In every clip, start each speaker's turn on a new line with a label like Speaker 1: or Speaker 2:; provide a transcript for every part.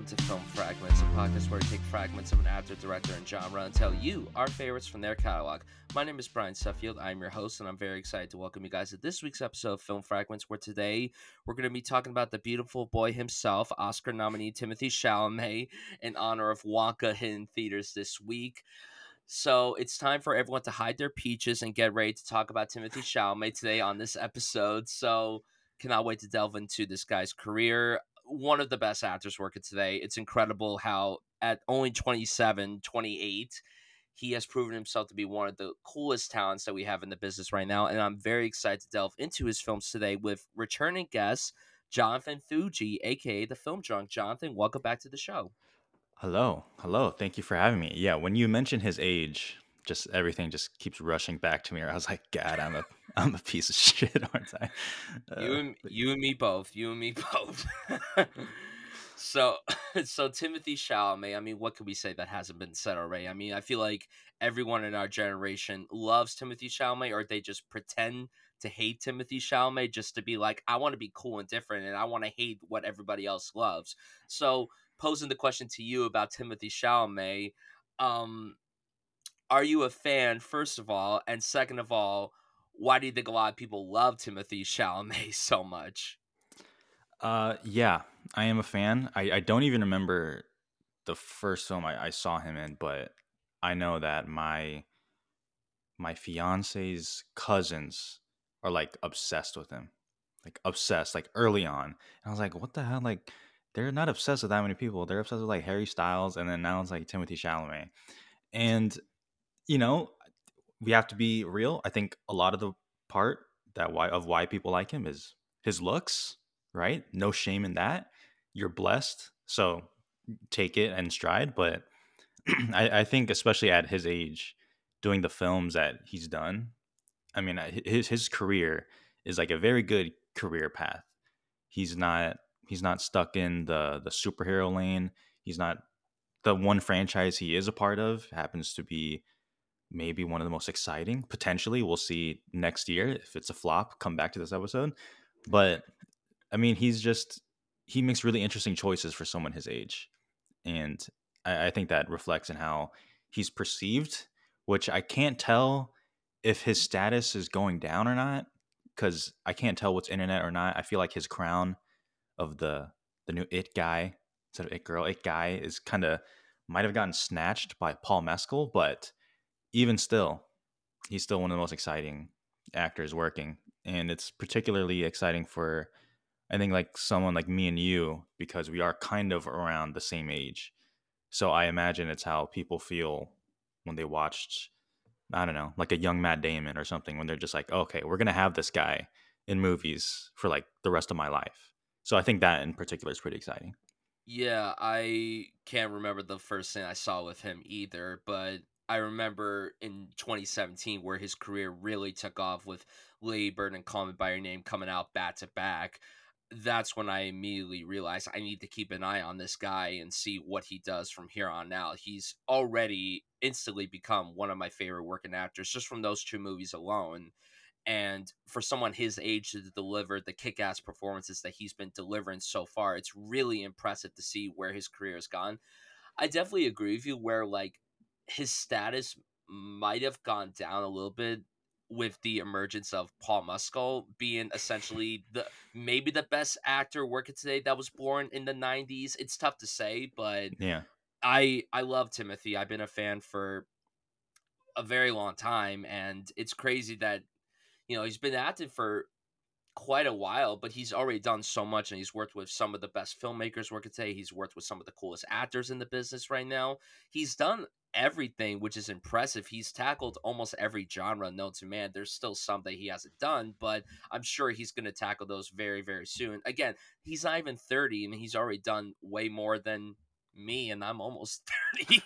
Speaker 1: to Film Fragments, a podcast where we take fragments of an actor, director, and genre and tell you our favorites from their catalog. My name is Brian Suffield. I'm your host, and I'm very excited to welcome you guys to this week's episode of Film Fragments, where today we're going to be talking about the beautiful boy himself, Oscar nominee Timothée Chalamet, in honor of Wonka hitting theaters this week. So it's time for everyone to hide their peaches and get ready to talk about Timothée Chalamet today on this episode. So cannot wait to delve into this guy's career. One of the best actors working today. It's incredible how at only 27, 28, he has proven himself to be one of the coolest talents that we have in the business right now. And I'm very excited to delve into his films today with returning guest, Jonathan Fuji, aka The Film Drunk. Jonathan, welcome back to the show.
Speaker 2: Hello, hello. Thank you for having me. Yeah, when you mention his age, just everything just keeps rushing back to me. I was like, God, I'm a piece of shit, aren't I?
Speaker 1: You and me both. You and me both. so so Timothy Chalamet, I mean, what could we say that hasn't been said already? I mean, I feel like everyone in our generation loves Timothy Chalamet, or they just pretend to hate Timothy Chalamet just to be like, I want to be cool and different and I want to hate what everybody else loves. So posing the question to you about Timothy Chalamet, um, are you a fan, first of all? And second of all, why do you think a lot of people love Timothy Chalamet so much?
Speaker 2: yeah, I am a fan. I don't even remember the first film I saw him in, but I know that my fiance's cousins are like obsessed with him, like obsessed, like early on. And I was like, what the hell? Like, they're not obsessed with that many people. They're obsessed with like Harry Styles, and then now it's like Timothy Chalamet. And you know, we have to be real. I think a lot of the part that why people like him is his looks, right? No shame in that. You're blessed, so take it and stride. But I think, especially at his age, doing the films that he's done, I mean, his career is like a very good career path. He's not he's not stuck in the superhero lane. He's not the one franchise he is a part of happens to be maybe one of the most exciting. Potentially, we'll see next year if it's a flop. Come back to this episode, but I mean, he makes really interesting choices for someone his age, and I think that reflects in how he's perceived, which I can't tell if his status is going down or not because I can't tell what's internet or not. I feel like his crown of the new it guy instead of it girl, it guy is kind of might have gotten snatched by Paul Mescal, but even still, he's still one of the most exciting actors working. And it's particularly exciting for, I think, like someone like me and you, because we are kind of around the same age. So I imagine it's how people feel when they watched, I don't know, like a young Matt Damon or something, when they're just like, okay, we're going to have this guy in movies for like the rest of my life. So I think that in particular is pretty exciting.
Speaker 1: Yeah, I can't remember the first thing I saw with him either, but I remember in 2017 where his career really took off with Lady Bird and Call Me by Your Name coming out back to back. That's when I immediately realized I need to keep an eye on this guy and see what he does from here on out. He's already instantly become one of my favorite working actors just from those two movies alone. And for someone his age to deliver the kick-ass performances that he's been delivering so far, it's really impressive to see where his career has gone. I definitely agree with you where like his status might have gone down a little bit with the emergence of Paul Mescal being essentially the maybe the best actor working today that was born in the 90s. It's tough to say, but
Speaker 2: Yeah.
Speaker 1: I love Timothy. I've been a fan for a very long time, and it's crazy that he's been active for quite a while, but he's already done so much, and he's worked with some of the best filmmakers working today. He's worked with some of the coolest actors in the business right now. He's done everything, which is impressive. He's tackled almost every genre known to man. There's still some that he hasn't done, but I'm sure he's going to tackle those very, very soon. Again, he's not even 30, and he's already done way more than me, and I'm almost 30.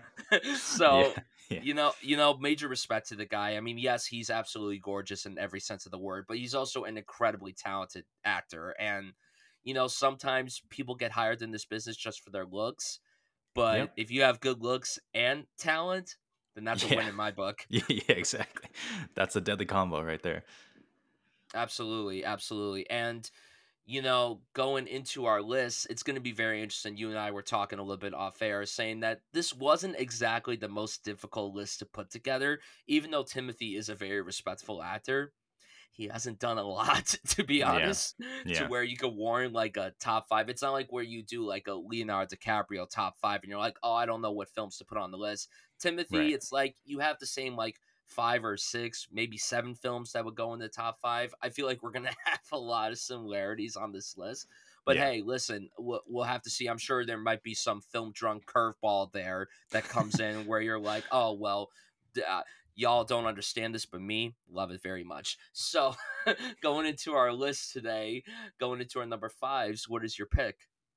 Speaker 2: Yeah.
Speaker 1: So
Speaker 2: Yeah.
Speaker 1: major respect to the guy. I mean, yes, he's absolutely gorgeous in every sense of the word, but he's also an incredibly talented actor. And, sometimes people get hired in this business just for their looks. But
Speaker 2: Yep.
Speaker 1: if you have good looks and talent, then that's a
Speaker 2: Yeah.
Speaker 1: win in my book.
Speaker 2: Yeah, exactly. That's a deadly combo right there.
Speaker 1: Absolutely, absolutely. And going into our list, it's going to be very interesting. You and I were talking a little bit off air, saying that this wasn't exactly the most difficult list to put together, even though Timothy is a very respectful actor. He hasn't done a lot, to be
Speaker 2: Yeah.
Speaker 1: honest, to
Speaker 2: Yeah.
Speaker 1: where you could warrant like a top five. It's not like where you do like a Leonardo DiCaprio top five and you're like, oh, I don't know what films to put on the list. Timothy,
Speaker 2: Right.
Speaker 1: it's like you have the same like five or six, maybe seven films that would go in the top five. I feel like we're going to have a lot of similarities on this list. But
Speaker 2: Yeah.
Speaker 1: hey, listen, we'll have to see. I'm sure there might be some film drunk curveball there that comes in where you're like, oh, well, y'all don't understand this, but me love it very much. So, going into our list today, going into our number fives, what is your pick?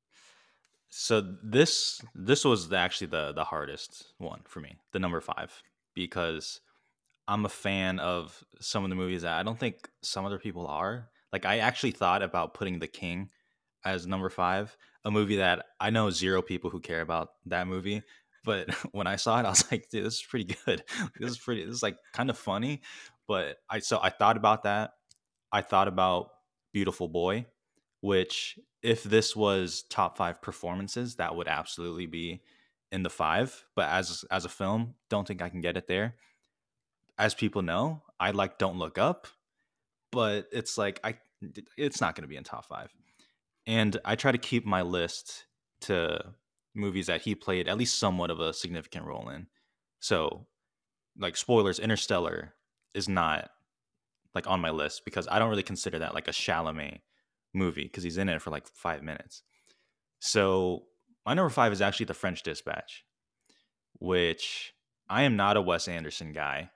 Speaker 2: So this was actually the hardest one for me, the number 5, because I'm a fan of some of the movies that I don't think some other people are. Like I actually thought about putting The King as number 5, a movie that I know zero people who care about that movie. But when I saw it, I was like, dude, this is pretty good. This is like kind of funny. But I thought about that. I thought about Beautiful Boy, which if this was top 5 performances, that would absolutely be in the 5. But as a film, don't think I can get it there. As people know, I like Don't Look Up, but it's not going to be in top 5. And I try to keep my list to movies that he played at least somewhat of a significant role in. So, like spoilers, Interstellar is not like on my list because I don't really consider that like a Chalamet movie because he's in it for like 5 minutes. So my number 5 is actually The French Dispatch, which I am not a Wes Anderson guy.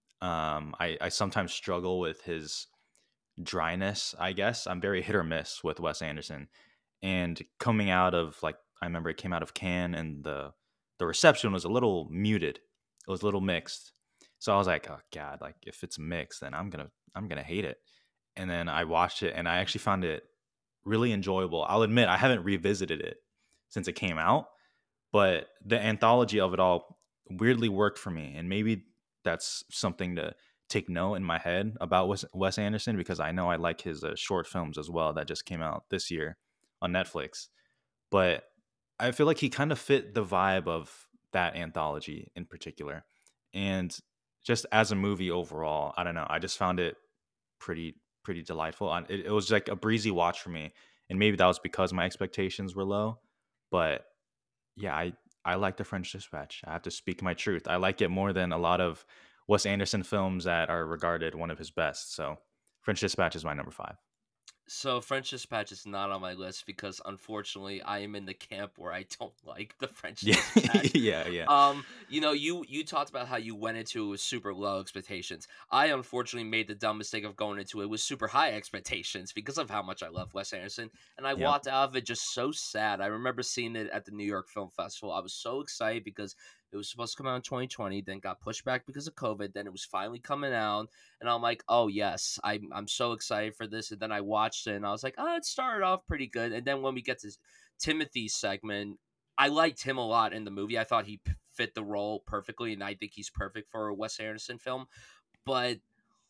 Speaker 2: I sometimes struggle with his dryness. I guess I'm very hit or miss with Wes Anderson, and coming out of like I remember it came out of Cannes and the reception was a little muted. It was a little mixed. So I was like, oh god, like if it's mixed, then I'm gonna hate it. And then I watched it and I actually found it really enjoyable. I'll admit I haven't revisited it since it came out, but the anthology of it all weirdly worked for me. And maybe that's something to take note in my head about Wes Anderson because I know I like his short films as well that just came out this year on Netflix. But I feel like he kind of fit the vibe of that anthology in particular. And just as a movie overall, I don't know. I just found it pretty delightful. It was like a breezy watch for me, and maybe that was because my expectations were low. But yeah, I like The French Dispatch. I have to speak my truth. I like it more than a lot of Wes Anderson films that are regarded one of his best. So French Dispatch is my number 5.
Speaker 1: So French Dispatch is not on my list because unfortunately I am in the camp where I don't like the French
Speaker 2: Yeah,
Speaker 1: Dispatch.
Speaker 2: yeah, yeah,
Speaker 1: You talked about how you went into it with super low expectations. I unfortunately made the dumb mistake of going into it with super high expectations because of how much I love Wes Anderson, and I
Speaker 2: yep,
Speaker 1: walked out of it just so sad. I remember seeing it at the New York Film Festival. I was so excited because it was supposed to come out in 2020, then got pushed back because of COVID. Then it was finally coming out, and I'm like, oh yes, I'm so excited for this. And then I watched it, and I was like, oh, it started off pretty good. And then when we get to Timothy's segment, I liked him a lot in the movie. I thought he fit the role perfectly, and I think he's perfect for a Wes Anderson film. But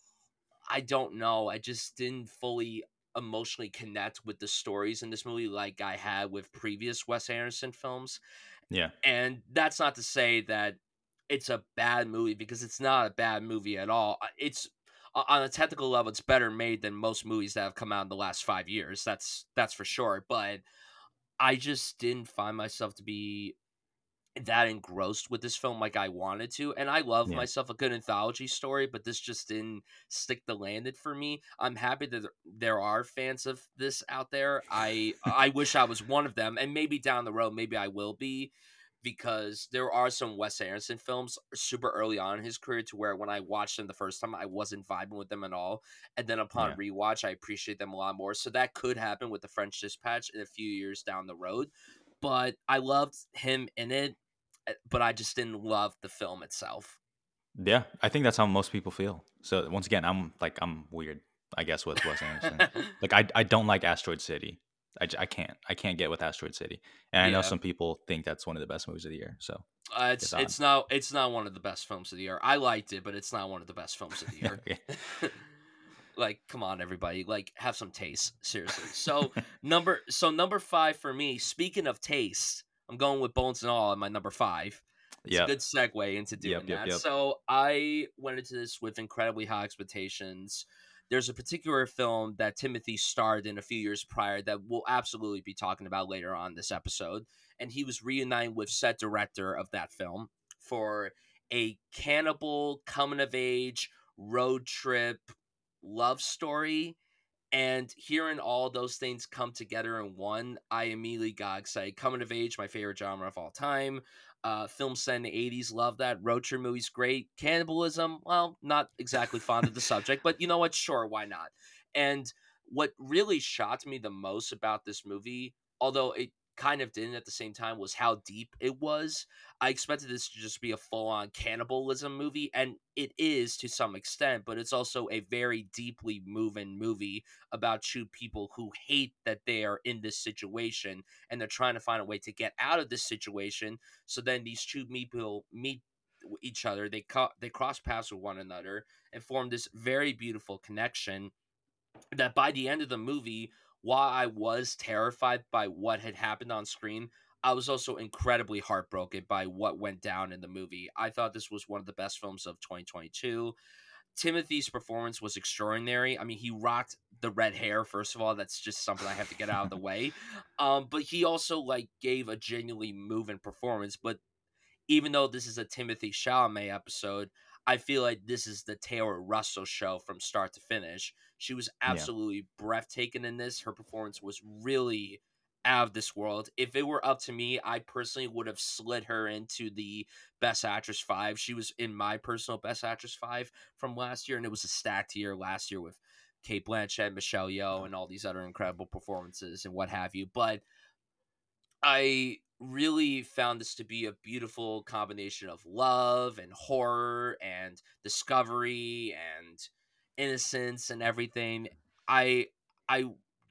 Speaker 1: I don't know. I just didn't fully emotionally connect with the stories in this movie like I had with previous Wes Anderson films.
Speaker 2: yeah,
Speaker 1: And that's not to say that it's a bad movie because it's not a bad movie at all. It's on a technical level, it's better made than most movies that have come out in the last 5 years. That's for sure. But I just didn't find myself to be that engrossed with this film like I wanted to. And I love
Speaker 2: yeah.
Speaker 1: myself a good anthology story, but this just didn't stick the landed for me. I'm happy that there are fans of this out there. I wish I was one of them, and maybe down the road, maybe I will be. Because there are some Wes Anderson films super early on in his career to where when I watched them the first time, I wasn't vibing with them at all. And then upon
Speaker 2: Yeah.
Speaker 1: rewatch, I appreciate them a lot more. So that could happen with the French Dispatch in a few years down the road. But I loved him in it, but I just didn't love the film itself.
Speaker 2: Yeah, I think that's how most people feel. So once again, I'm weird, I guess, with Wes Anderson. Like I don't like Asteroid City. I can't get with Asteroid City, and I know
Speaker 1: Yeah.
Speaker 2: some people think that's one of the best movies of the year. So
Speaker 1: It's
Speaker 2: it's odd.
Speaker 1: it's not one of the best films of the year. I liked it, but it's not one of the best films of the year.
Speaker 2: Okay.
Speaker 1: Like, come on, everybody. Like, have some taste. Seriously. So number five for me, speaking of taste, I'm going with Bones and All in my number five. It's a
Speaker 2: Yep.
Speaker 1: good segue into doing
Speaker 2: Yep. Yep.
Speaker 1: that.
Speaker 2: Yep.
Speaker 1: So I went into this with incredibly high expectations. There's a particular film that Timothy starred in a few years prior that we'll absolutely be talking about later on this episode. And he was reuniting with set director of that film for a cannibal coming of age road trip love story. And hearing all those things come together in one, I immediately got excited. Coming of age, my favorite genre of all time. Film set in the 80s, love that. Road trip movies, great. Cannibalism, well, not exactly fond of the subject, but you know what? Sure, why not? And what really shocked me the most about this movie, although it kind of didn't at the same time, was how deep it was. I expected this to just be a full on cannibalism movie, and it is to some extent, but it's also a very deeply moving movie about two people who hate that they are in this situation and they're trying to find a way to get out of this situation. So then these two people meet each other, they cross paths with one another and form this very beautiful connection that by the end of the movie, while I was terrified by what had happened on screen, I was also incredibly heartbroken by what went down in the movie. I thought this was one of the best films of 2022. Timothy's performance was extraordinary. I mean, he rocked the red hair. First of all, that's just something I have to get out of the way. But he also like gave a genuinely moving performance. But even though this is a Timothy Chalamet episode, I feel like this is the Taylor Russell show from start to finish. She was
Speaker 2: Yeah.
Speaker 1: absolutely breathtaking in this. Her performance was really out of this world. If it were up to me, I personally would have slid her into the Best Actress 5. She was in my personal Best Actress 5 from last year, and it was a stacked year last year with Kate Blanchett, Michelle Yeoh, and all these other incredible performances and what have you. But I really found this to be a beautiful combination of love and horror and discovery and innocence and everything. I I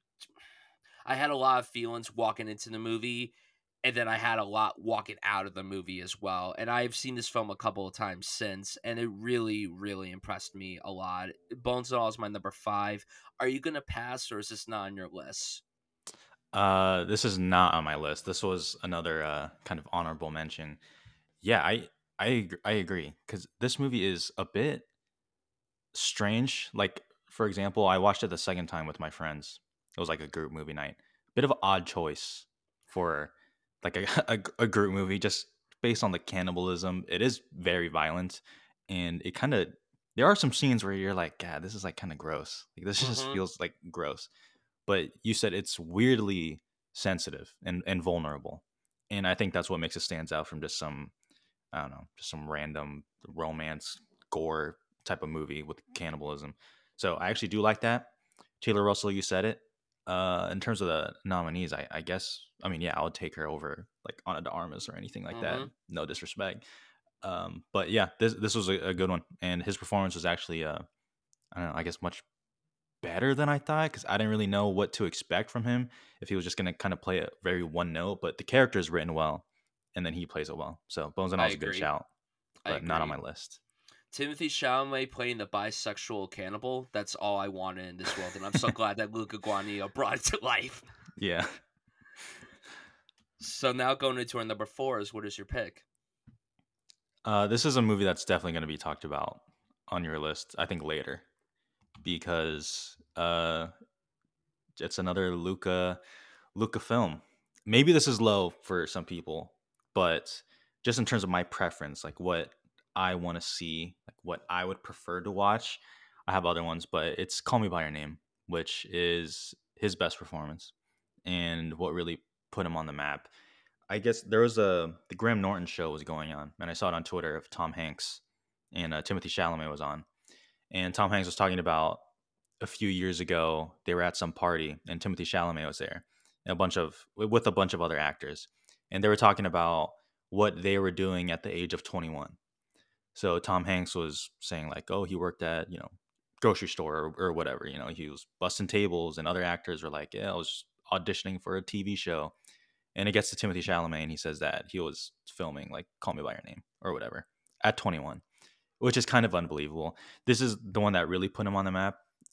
Speaker 1: I had a lot of feelings walking into the movie, and then I had a lot walking out of the movie as well. And I've seen this film a couple of times since, and it really, really impressed me a lot. Bones and All is my number five. Are you gonna pass, or is this not on your list?
Speaker 2: This is not on my list. This was another kind of honorable mention. Yeah, I agree because this movie is a bit strange. Like, for example, I watched it the second time with my friends. It was like a group movie night. Bit of an odd choice for like a group movie, just based on the cannibalism. It is very violent, and it kind of there are some scenes where you're like, God, this is like kind of gross. Like this just
Speaker 1: Mm-hmm.
Speaker 2: feels like gross. But you said it's weirdly sensitive and vulnerable, and I think that's what makes it stands out from just some I don't know, just some random romance gore type of movie with cannibalism. So I actually do like that. Taylor Russell, you said it. In terms of the nominees, I guess I mean yeah, I would take her over like Ana de Armas or anything like that.
Speaker 1: Mm-hmm.
Speaker 2: No disrespect. But yeah, this was a good one, and his performance was actually I don't know, I guess much better than I thought because I didn't really know what to expect from him if he was just gonna kind of play a very one note. But the character is written well, and then he plays it well. So Bones and All
Speaker 1: I
Speaker 2: is a good
Speaker 1: agree.
Speaker 2: shout,
Speaker 1: I
Speaker 2: but not on
Speaker 1: agree.
Speaker 2: my list.
Speaker 1: Timothy Chalamet playing the bisexual cannibal, that's all I wanted in this world, and I'm so glad that Luca Guadagnino brought it to life.
Speaker 2: Yeah.
Speaker 1: So now going into our number four is what is your pick?
Speaker 2: This is a movie that's definitely going to be talked about on your list, I think later, because it's another Luca film. Maybe this is low for some people, but just in terms of my preference, like what I want to see, like what I would prefer to watch, I have other ones, but it's Call Me by Your Name, which is his best performance and what really put him on the map. I guess there was the Graham Norton show was going on, and I saw it on Twitter of Tom Hanks and Timothy Chalamet was on, and Tom Hanks was talking about a few years ago they were at some party and Timothy Chalamet was there, and a bunch of with a bunch of other actors, and they were talking about what they were doing at the age of 21. So Tom Hanks was saying like, oh, he worked at grocery store or whatever. He was busting tables, and other actors were like, yeah, I was auditioning for a TV show. And it gets to Timothy Chalamet, and he says that he was filming like Call Me by Your Name or whatever at 21, which is kind of unbelievable. This is the one that really put him on the map.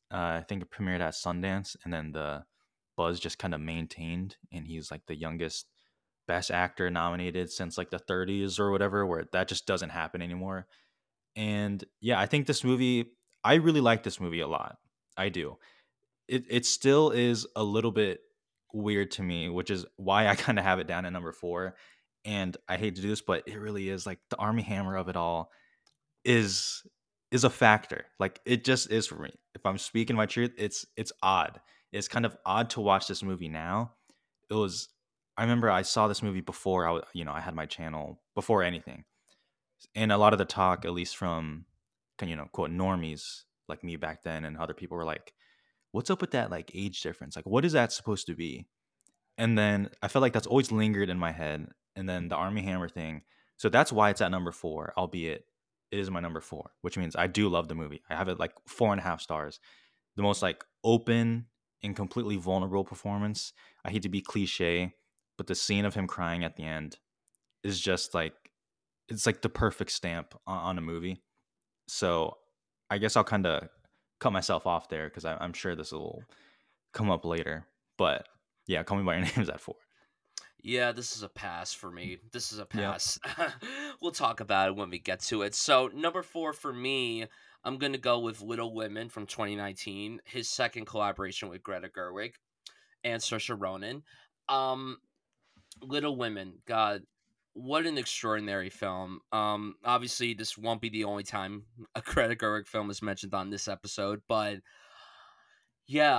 Speaker 2: I think it premiered at Sundance, and then the buzz just kind of maintained, and he's like the youngest best actor nominated since like the 30s or whatever, where that just doesn't happen anymore. And yeah, I think this movie, I really like this movie a lot. I do. It still is a little bit weird to me, which is why I kind of have it down at number 4. And I hate to do this, but it really is like the Army Hammer of it all is is a factor. Like it just is for me. If I'm speaking my truth, it's odd. It's kind of odd to watch this movie now. It was I remember I saw this movie before I had my channel before anything. And a lot of the talk, at least from quote normies like me back then and other people were like, what's up with that like age difference? Like what is that supposed to be? And then I felt like that's always lingered in my head. And then the Army Hammer thing. So that's why it's at number 4, albeit it is my number 4, which means I do love the movie. I have it like 4.5 stars. The most like open and completely vulnerable performance. I hate to be cliche, but the scene of him crying at the end is just like it's like the perfect stamp on a movie. So I guess I'll kind of cut myself off there because I'm sure this will come up later. But yeah, Call Me by Your Name is at 4.
Speaker 1: Yeah, this is a pass for me. This is a
Speaker 2: Yep.
Speaker 1: pass. We'll talk about it when we get to it. So, number 4 for me, I'm going to go with Little Women from 2019, his second collaboration with Greta Gerwig and Saoirse Ronan. Um, Little Women, God, what an extraordinary film. Obviously, this won't be the only time a Greta Gerwig film is mentioned on this episode, but yeah,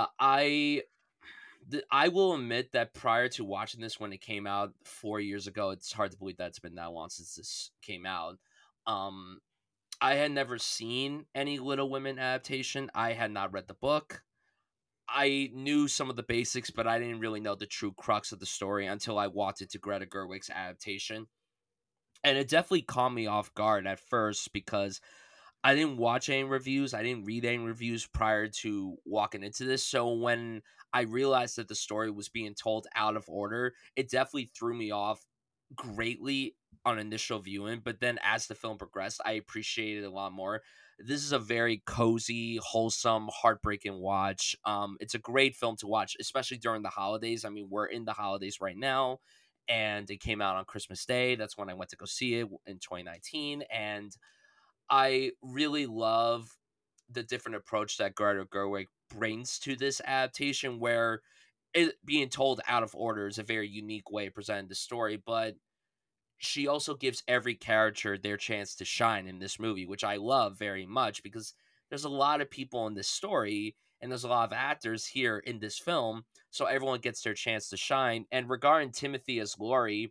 Speaker 1: I will admit that prior to watching this when it came out 4 years ago, it's hard to believe that it's been that long since this came out. Um, I had never seen any Little Women adaptation. I had not read the book. I knew some of the basics, but I didn't really know the true crux of the story until I walked into Greta Gerwig's adaptation. And it definitely caught me off guard at first because I didn't watch any reviews. I didn't read any reviews prior to walking into this. So when I realized that the story was being told out of order, it definitely threw me off greatly on initial viewing. But then as the film progressed, I appreciated it a lot more. This is a very cozy, wholesome, heartbreaking watch. It's a great film to watch, especially during the holidays. I mean, we're in the holidays right now, and it came out on Christmas Day. That's when I went to go see it in 2019, and I really love the different approach that Greta Gerwig brings to this adaptation, where it being told out of order is a very unique way of presenting the story, but she also gives every character their chance to shine in this movie, which I love very much because there's a lot of people in this story and there's a lot of actors here in this film, so everyone gets their chance to shine. And regarding Timothy as Laurie,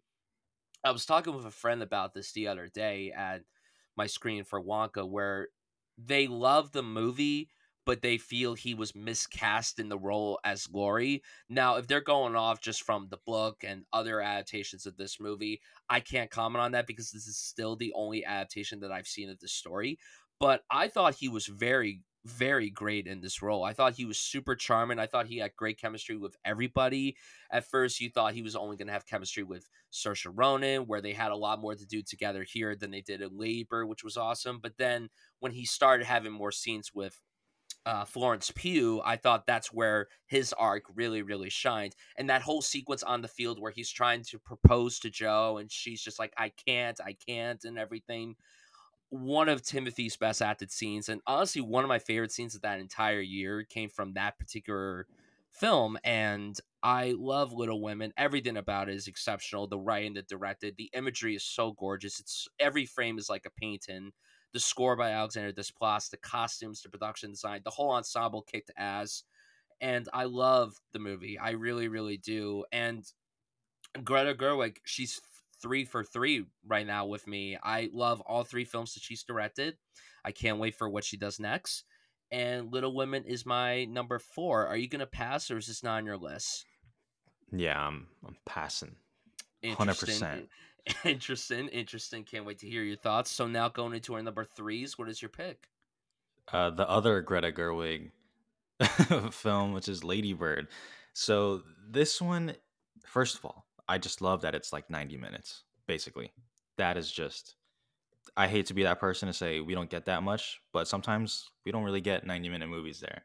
Speaker 1: I was talking with a friend about this the other day at my screen for Wonka, where they love the movie, but they feel he was miscast in the role as Laurie. Now, if they're going off just from the book and other adaptations of this movie, I can't comment on that because this is still the only adaptation that I've seen of this story. But I thought he was very, very great in this role. I thought he was super charming. I thought he had great chemistry with everybody. At first, you thought he was only going to have chemistry with Saoirse Ronan, where they had a lot more to do together here than they did in Labor, which was awesome. But then when he started having more scenes with Florence Pugh, I thought that's where his arc really, really shined. And that whole sequence on the field where he's trying to propose to Joe and she's just like, I can't, and everything. One of Timothy's best acted scenes, and honestly, one of my favorite scenes of that entire year came from that particular film. And I love Little Women. Everything about it is exceptional. The writing, the directed, the imagery is so gorgeous. It's every frame is like a painting. The score by Alexander Desplat, the costumes, the production design, the whole ensemble kicked ass. And I love the movie. I really, really do. And Greta Gerwig, she's 3 for 3 right now with me. I love all 3 films that she's directed. I can't wait for what she does next. And Little Women is my number 4. Are you gonna pass, or is this not on your list?
Speaker 2: Yeah, I'm passing.
Speaker 1: Interesting,
Speaker 2: 100%.
Speaker 1: interesting, interesting. Can't wait to hear your thoughts. So now going into our number threes, what is your pick?
Speaker 2: The other Greta Gerwig film, which is Lady Bird. So this one, first of all, I just love that it's like 90 minutes, basically. That is just I hate to be that person to say we don't get that much, but sometimes we don't really get 90-minute movies there.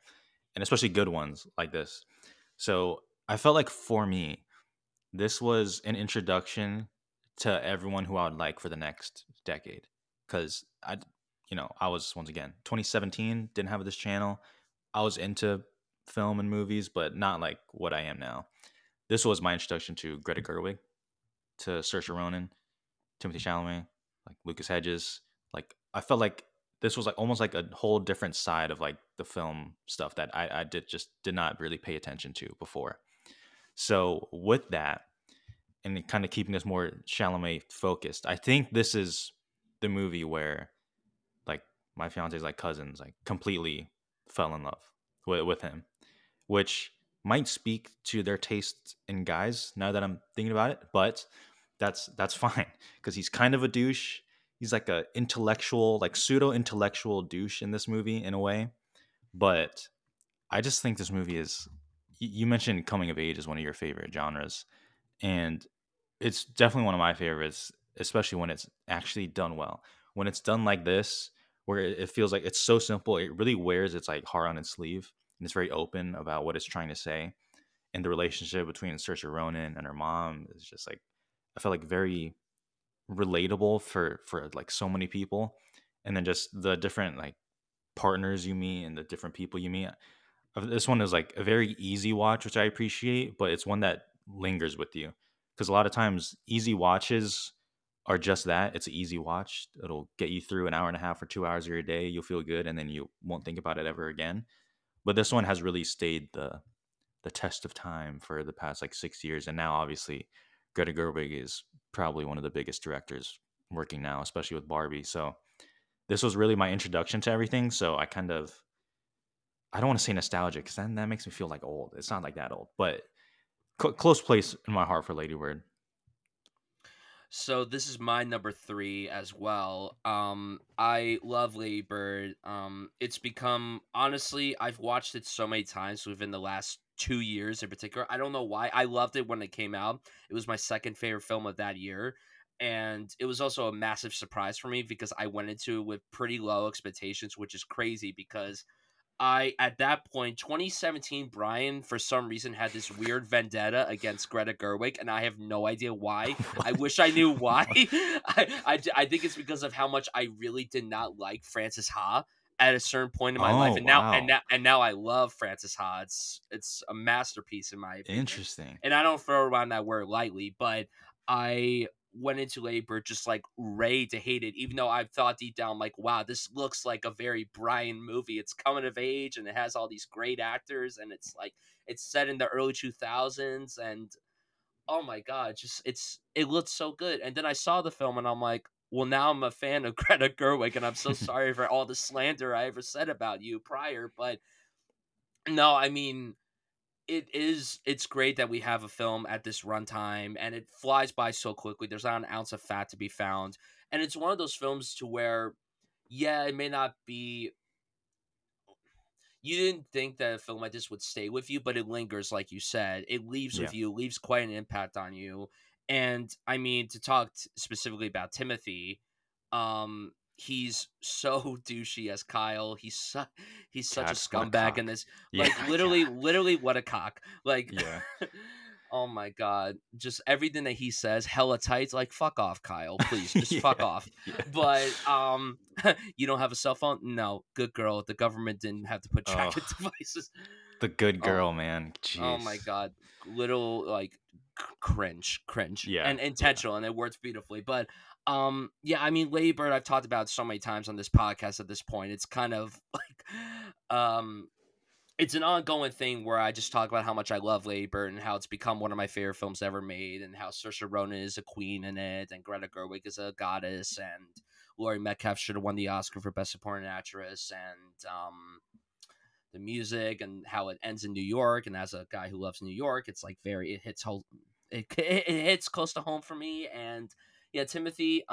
Speaker 2: and especially good ones like this. So I felt like for me, this was an introduction to everyone who I would like for the next decade. Because I was, once again, 2017, didn't have this channel. I was into film and movies, but not like what I am now. This was my introduction to Greta Gerwig, to Saoirse Ronan, Timothy Chalamet, like Lucas Hedges. Like I felt like this was like almost like a whole different side of like the film stuff that I did not really pay attention to before. So with that, and kind of keeping us more Chalamet focused, I think this is the movie where like my fiance's like cousins like completely fell in love with him, which might speak to their taste in guys now that I'm thinking about it, but that's fine because he's kind of a douche. He's like a intellectual, like pseudo intellectual douche in this movie in a way, but I just think this movie is. You mentioned coming of age is one of your favorite genres, and it's definitely one of my favorites, especially when it's actually done well. When it's done like this, where it feels like it's so simple, it really wears its like heart on its sleeve, and it's very open about what it's trying to say. And the relationship between Saoirse Ronan and her mom is just like I felt like very relatable for like so many people. And then just the different like partners you meet and the different people you meet. This one is like a very easy watch, which I appreciate, but it's one that lingers with you because a lot of times easy watches are just that. It's an easy watch. It'll get you through an hour and a half or 2 hours of your day. You'll feel good, and then you won't think about it ever again. But this one has really stayed the test of time for the past like 6 years, and now obviously Greta Gerwig is probably one of the biggest directors working now, especially with Barbie. So this was really my introduction to everything. So I don't want to say nostalgic because then that makes me feel like old. It's not like that old, but close place in my heart for Lady Bird.
Speaker 1: So this is my number three as well. I love Lady Bird. It's become, honestly, I've watched it so many times within the last 2 years in particular. I don't know why. I loved it when it came out. It was my second favorite film of that year. And it was also a massive surprise for me because I went into it with pretty low expectations, which is crazy because I at that point, 2017, Brian for some reason had this weird vendetta against Greta Gerwig, and I have no idea why. I wish I knew why. I think it's because of how much I really did not like Frances Ha at a certain point in my life,
Speaker 2: Oh
Speaker 1: and
Speaker 2: wow,
Speaker 1: now I love Frances Ha. It's a masterpiece in my opinion,
Speaker 2: interesting.
Speaker 1: and I don't throw around that word lightly, but I went into labor just like ready to hate it, even though I thought deep down, like, wow, this looks like a very Brian movie. It's coming of age and it has all these great actors, and it's like it's set in the early 2000s, and oh my god, just it looks so good. And then I saw the film and I'm like, well, now I'm a fan of Greta Gerwig, and I'm so sorry for all the slander I ever said about you prior, but no, I mean, it's great that we have a film at this runtime and it flies by so quickly. There's not an ounce of fat to be found. And it's one of those films to where, yeah, it may not be, you didn't think that a film like this would stay with you, but it lingers, like you said. It leaves
Speaker 2: Yeah,
Speaker 1: with you, leaves quite an impact on you. And I mean, to talk specifically about Timothy, he's so douchey as Kyle. He's such a
Speaker 2: God, what a
Speaker 1: scumbag in
Speaker 2: cock.
Speaker 1: this.
Speaker 2: Yeah,
Speaker 1: Like
Speaker 2: God.
Speaker 1: literally, what a cock. Like,
Speaker 2: Yeah.
Speaker 1: oh my god, just everything that he says, hella tight. Like, fuck off, Kyle. Please, just fuck
Speaker 2: Yeah.
Speaker 1: off.
Speaker 2: Yeah.
Speaker 1: But you don't have a cell phone? No, good girl. The government didn't have to put
Speaker 2: Oh,
Speaker 1: tracking devices.
Speaker 2: the good
Speaker 1: Oh,
Speaker 2: girl, man.
Speaker 1: oh my
Speaker 2: Jeez.
Speaker 1: god, little like cringe,
Speaker 2: Yeah.
Speaker 1: and
Speaker 2: Yeah.
Speaker 1: intentional, and it works beautifully. But yeah, I mean, Lady Bird, I've talked about so many times on this podcast at this point. It's kind of like it's an ongoing thing where I just talk about how much I love Lady Bird and how it's become one of my favorite films ever made, and how Saoirse Ronan is a queen in it, and Greta Gerwig is a goddess, and Laurie Metcalf should have won the Oscar for Best Supporting Actress, and the music and how it ends in New York. And as a guy who loves New York, it's like it hits home, it hits close to home for me. And yeah, Timothy,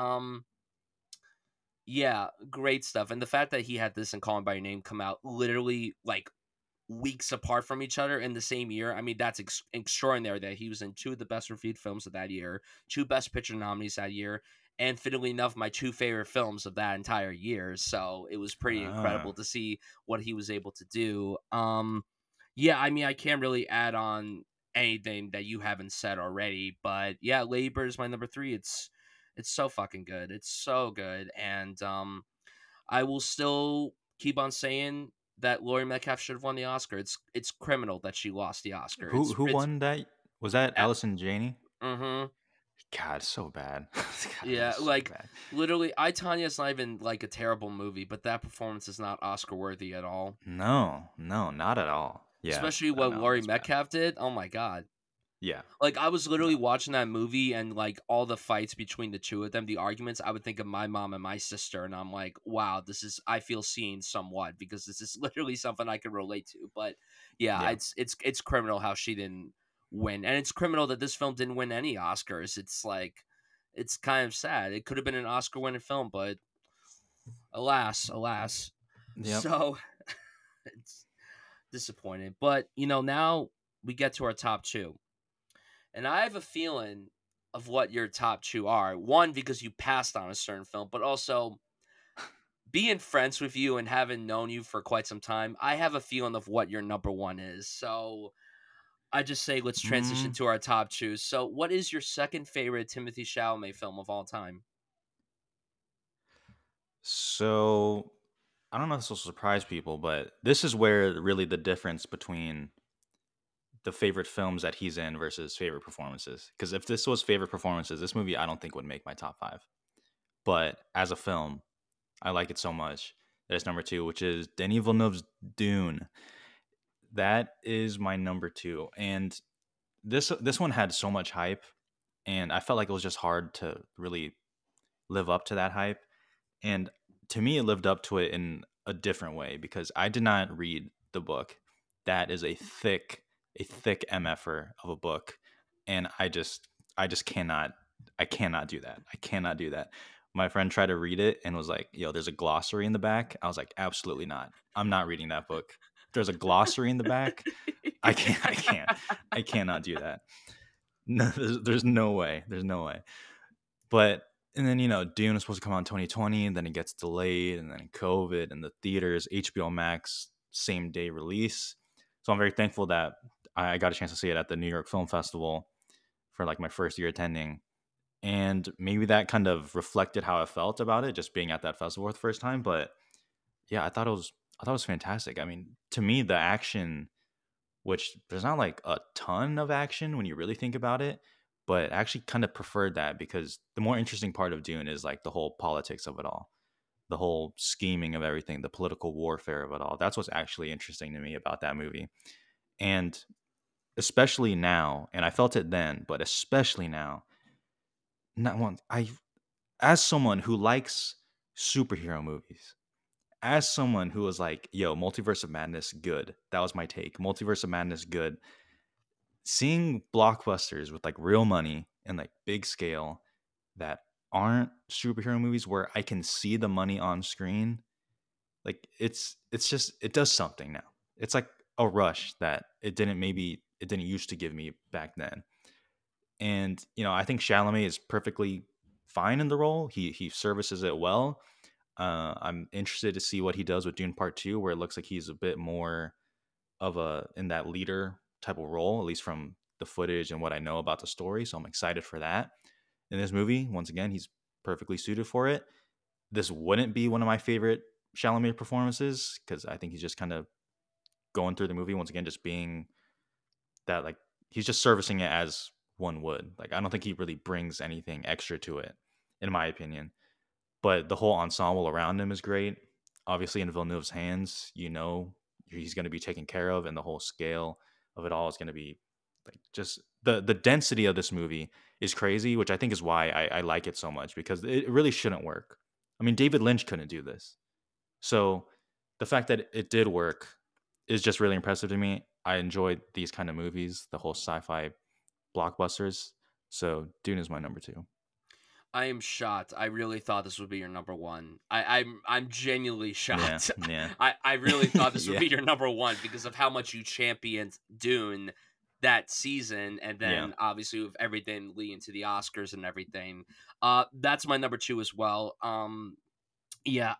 Speaker 1: yeah, great stuff. And the fact that he had this and Call Me by Your Name come out literally like weeks apart from each other in the same year. I mean, that's extraordinary that he was in two of the best reviewed films of that year, two Best Picture nominees that year. and fittingly enough, my two favorite films of that entire year. So it was pretty incredible
Speaker 2: Ah.
Speaker 1: to see what he was able to do. Yeah, I mean, I can't really add on anything that you haven't said already, but yeah, Lady Bird is my number three. It's so fucking good. It's so good, and I will still keep on saying that Laurie Metcalf should have won the Oscar. It's criminal that she lost the Oscar.
Speaker 2: Who
Speaker 1: It's
Speaker 2: won that? Was that Allison Janney?
Speaker 1: mm-hmm.
Speaker 2: God, so bad. God, it
Speaker 1: Yeah,
Speaker 2: was so
Speaker 1: like
Speaker 2: bad.
Speaker 1: literally, I Tanya is not even like a terrible movie, but that performance is not Oscar worthy at all.
Speaker 2: No, no, not at all. Yeah,
Speaker 1: Especially
Speaker 2: I
Speaker 1: what
Speaker 2: know
Speaker 1: Laurie
Speaker 2: it's bad.
Speaker 1: Metcalf did. Oh my god.
Speaker 2: Yeah,
Speaker 1: Like I was
Speaker 2: no.
Speaker 1: literally watching that movie and like all the fights between the two of them, the arguments, I would think of my mom and my sister, and I'm like, wow, this is I feel seen somewhat because this is literally something I can relate to. But yeah,
Speaker 2: Yeah.
Speaker 1: it's criminal how she didn't win. And it's criminal that this film didn't win any Oscars. It's like it's kind of sad. It could have been an Oscar winning film, but alas, alas.
Speaker 2: Yep.
Speaker 1: So it's disappointing. But now we get to our top two. And I have a feeling of what your top two are. One, because you passed on a certain film, but also being friends with you and having known you for quite some time, I have a feeling of what your number one is. So I just say let's transition
Speaker 2: Mm,
Speaker 1: to our top two. So what is your second favorite Timothy Chalamet film of all time?
Speaker 2: so I don't know if this will surprise people, but this is where really the difference between the favorite films that he's in versus favorite performances. Because if this was favorite performances, this movie I don't think would make my top five. But as a film, I like it so much that it's number two, which is Denis Villeneuve's Dune. That is my number two, and this one had so much hype, and I felt like it was just hard to really live up to that hype. And to me, it lived up to it in a different way because I did not read the book. That is a thick mf'er of a book, and I just cannot, I cannot do that. I cannot do that. My friend tried to read it and was like, "Yo, there's a glossary in the back." I was like, "Absolutely not. I'm not reading that book. There's a glossary in the back. I can't. I can't. I cannot do that. No, there's no way. There's no way." But and then Dune was supposed to come out in 2020, and then it gets delayed, and then COVID, and the theaters, HBO Max, same day release. So I'm very thankful that I got a chance to see it at the New York Film Festival for like my first year attending, and maybe that kind of reflected how I felt about it, just being at that festival for the first time. But yeah, I thought it was fantastic. I mean, to me, the action, which there's not like a ton of action when you really think about it, but I actually kind of preferred that because the more interesting part of Dune is like the whole politics of it all, the whole scheming of everything, the political warfare of it all. That's what's actually interesting to me about that movie. And especially now, and I felt it then, but especially now, not one I as someone who likes superhero movies, as someone who was like, yo, Multiverse of Madness, good. That was my take. Multiverse of Madness, good. Seeing blockbusters with like real money and like big scale that aren't superhero movies where I can see the money on screen, like it's just it does something now. It's like a rush that it didn't used to give me back then. And I think Chalamet is perfectly fine in the role. He services it well. I'm interested to see what he does with Dune Part Two, where it looks like he's a bit more of a in that leader type of role, at least from the footage and what I know about the story. So I'm excited for that. In this movie, once again, he's perfectly suited for it. This wouldn't be one of my favorite Chalamet performances because I think he's just kind of going through the movie once again, just being that like he's just servicing it as one would. Like I don't think he really brings anything extra to it, in my opinion. But the whole ensemble around him is great. Obviously, in Villeneuve's hands, he's going to be taken care of, and the whole scale of it all is going to be like just the density of this movie is crazy, which I think is why I like it so much because it really shouldn't work. I mean, David Lynch couldn't do this, so the fact that it did work is just really impressive to me. I enjoyed these kind of movies, the whole sci-fi blockbusters. So Dune is my number two.
Speaker 1: I am shocked. I really thought this would be your number one. I'm genuinely
Speaker 2: Yeah,
Speaker 1: shocked.
Speaker 2: yeah,
Speaker 1: I really thought this would
Speaker 2: yeah.
Speaker 1: be your number one because of how much you championed Dune that season, and
Speaker 2: Yeah.
Speaker 1: then obviously with everything leading to the Oscars and everything. That's my number two as well. Yeah,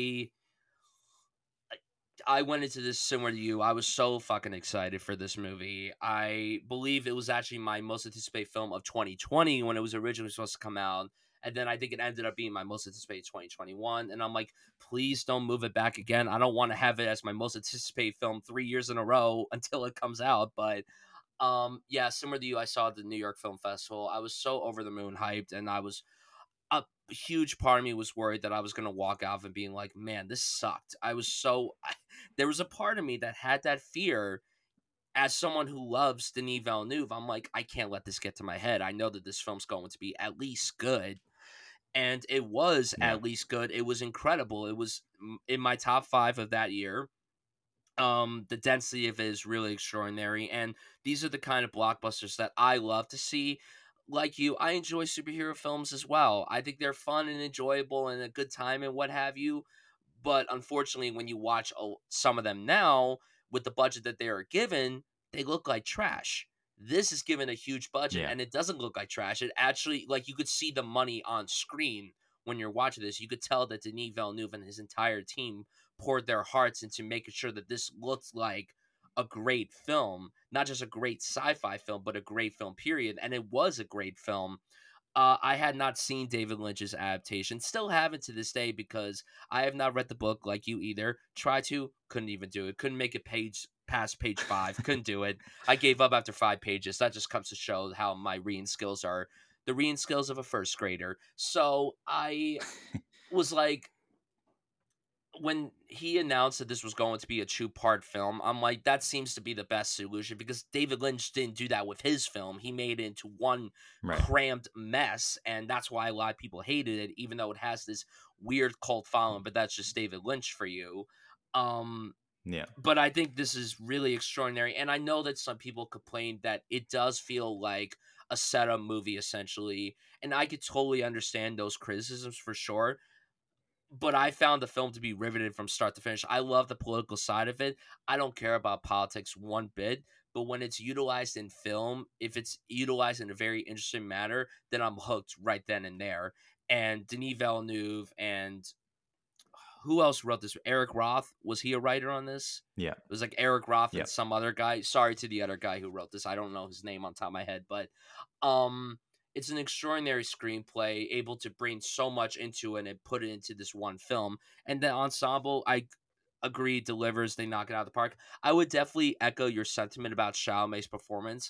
Speaker 1: I went into this similar to you. I was so fucking excited for this movie. I believe it was actually my most anticipated film of 2020 when it was originally supposed to come out. And then I think it ended up being my most anticipated 2021. And I'm like, please don't move it back again. I don't want to have it as my most anticipated film 3 years in a row until it comes out. But yeah, similar to you, I saw it at the New York Film Festival. I was so over the moon hyped, and I was a huge part of me was worried that I was going to walk out and being like, man, this sucked. I was there was a part of me that had that fear as someone who loves Denis Villeneuve. I'm like, I can't let this get to my head. I know that this film's going to be at least good. And it was
Speaker 2: Yeah.
Speaker 1: at least good. It was incredible. It was in my top five of that year. The density of it is really extraordinary, and these are the kind of blockbusters that I love to see. Like you, I enjoy superhero films as well. I think they're fun and enjoyable and a good time and what have you. But unfortunately, when you watch some of them now with the budget that they are given, they look like trash. This is given a huge budget
Speaker 2: Yeah.
Speaker 1: and it doesn't look like trash. It actually, like, you could see the money on screen when you're watching this. You could tell that Denis Villeneuve and his entire team poured their hearts into making sure that this looks like a great film, not just a great sci-fi film, but a great film period. And it was a great film. I had not seen David Lynch's adaptation. Still haven't to this day because I have not read the book like you either. Tried to, couldn't even do it. Couldn't make it past page five. Couldn't do it. I gave up after 5 pages. That just comes to show how my reading skills are the reading skills of a first grader. So I was like, when he announced that this was going to be a two-part film, I'm like, that seems to be the best solution because David Lynch didn't do that with his film. He made it into one
Speaker 2: Right.
Speaker 1: crammed mess, and that's why a lot of people hated it, even though it has this weird cult following. But that's just David Lynch for you. Um,
Speaker 2: Yeah.
Speaker 1: but I think this is really extraordinary, and I know that some people complain that it does feel like a setup movie essentially, and I could totally understand those criticisms for sure, but I found the film to be riveted from start to finish. I love the political side of it. I don't care about politics one bit, but when it's utilized in film, if it's utilized in a very interesting manner, then I'm hooked right then and there. And Denis Villeneuve and who else wrote this? Eric Roth, was he a writer on this?
Speaker 2: Yeah.
Speaker 1: It was like Eric Roth
Speaker 2: Yeah.
Speaker 1: and some other guy. Sorry to the other guy who wrote this. I don't know his name on top of my head, but um it's an extraordinary screenplay, able to bring so much into it and put it into this one film. And the ensemble, I agree, delivers. They knock it out of the park. I would definitely echo your sentiment about Chalamet's performance.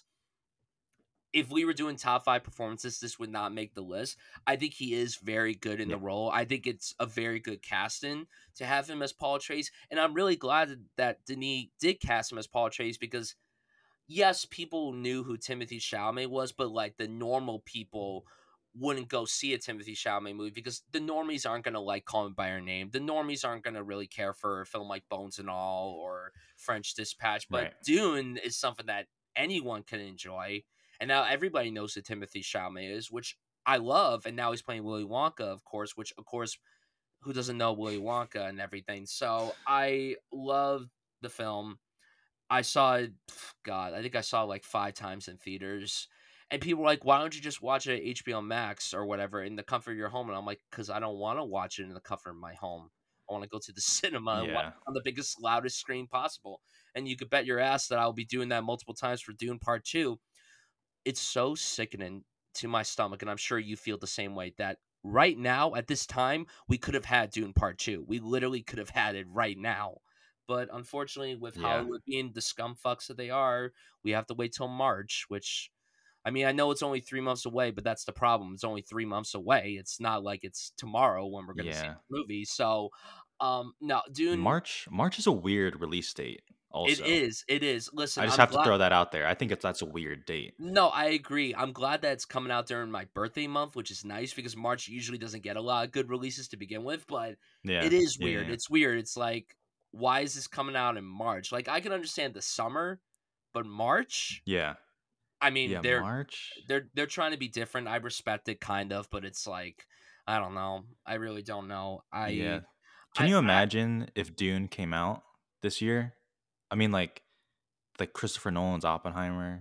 Speaker 1: If we were doing top five performances, this would not make the list. I think he is very good in
Speaker 2: Yeah.
Speaker 1: the role. I think it's a very good casting to have him as Paul Atreides, and I'm really glad that Denis did cast him as Paul Atreides because yes, people knew who Timothy Chalamet was, but like the normal people wouldn't go see a Timothy Chalamet movie because the normies aren't going to like Call Me by Your Name. The normies aren't going to really care for a film like Bones and All or French Dispatch. But
Speaker 2: Right.
Speaker 1: Dune is something that anyone can enjoy. And now everybody knows who Timothy Chalamet is, which I love. And now he's playing Willy Wonka, of course, which, of course, who doesn't know Willy Wonka and everything? So I love the film. I saw it, God, I think I saw it like 5 times in theaters. And people were like, why don't you just watch it at HBO Max or whatever in the comfort of your home? And I'm like, because I don't want to watch it in the comfort of my home. I want to go to the cinema and watch
Speaker 2: Yeah.
Speaker 1: it on the biggest, loudest screen possible. And you could bet your ass that I'll be doing that multiple times for Dune Part 2. It's so sickening to my stomach, and I'm sure you feel the same way, that right now, at this time, we could have had Dune Part 2. We literally could have had it right now. But unfortunately, with
Speaker 2: Yeah.
Speaker 1: Hollywood being the scum fucks that they are, we have to wait till March, which, I mean, I know it's only 3 months away, but that's the problem. It's only 3 months away. It's not like it's tomorrow when we're going to see
Speaker 2: Yeah.
Speaker 1: the movie. So, no, Dune,
Speaker 2: March is a weird release date
Speaker 1: it
Speaker 2: also.
Speaker 1: is. It is. Listen,
Speaker 2: I just
Speaker 1: I'm
Speaker 2: have to
Speaker 1: glad.
Speaker 2: throw that out there. I think that's a weird date.
Speaker 1: No, I agree. I'm glad that it's coming out during my birthday month, which is nice because March usually doesn't get a lot of good releases to begin with, but it
Speaker 2: Yeah.
Speaker 1: is
Speaker 2: Yeah.
Speaker 1: weird.
Speaker 2: Yeah.
Speaker 1: It's weird. It's like, why is this coming out in March? Like, I can understand the summer, but March?
Speaker 2: Yeah.
Speaker 1: I mean,
Speaker 2: Yeah. March.
Speaker 1: they're trying to be different. I respect it kind of, but it's like, I don't know. I really don't know.
Speaker 2: Yeah. Can
Speaker 1: I,
Speaker 2: you
Speaker 1: I
Speaker 2: imagine if Dune came out this year? I mean, like Christopher Nolan's Oppenheimer.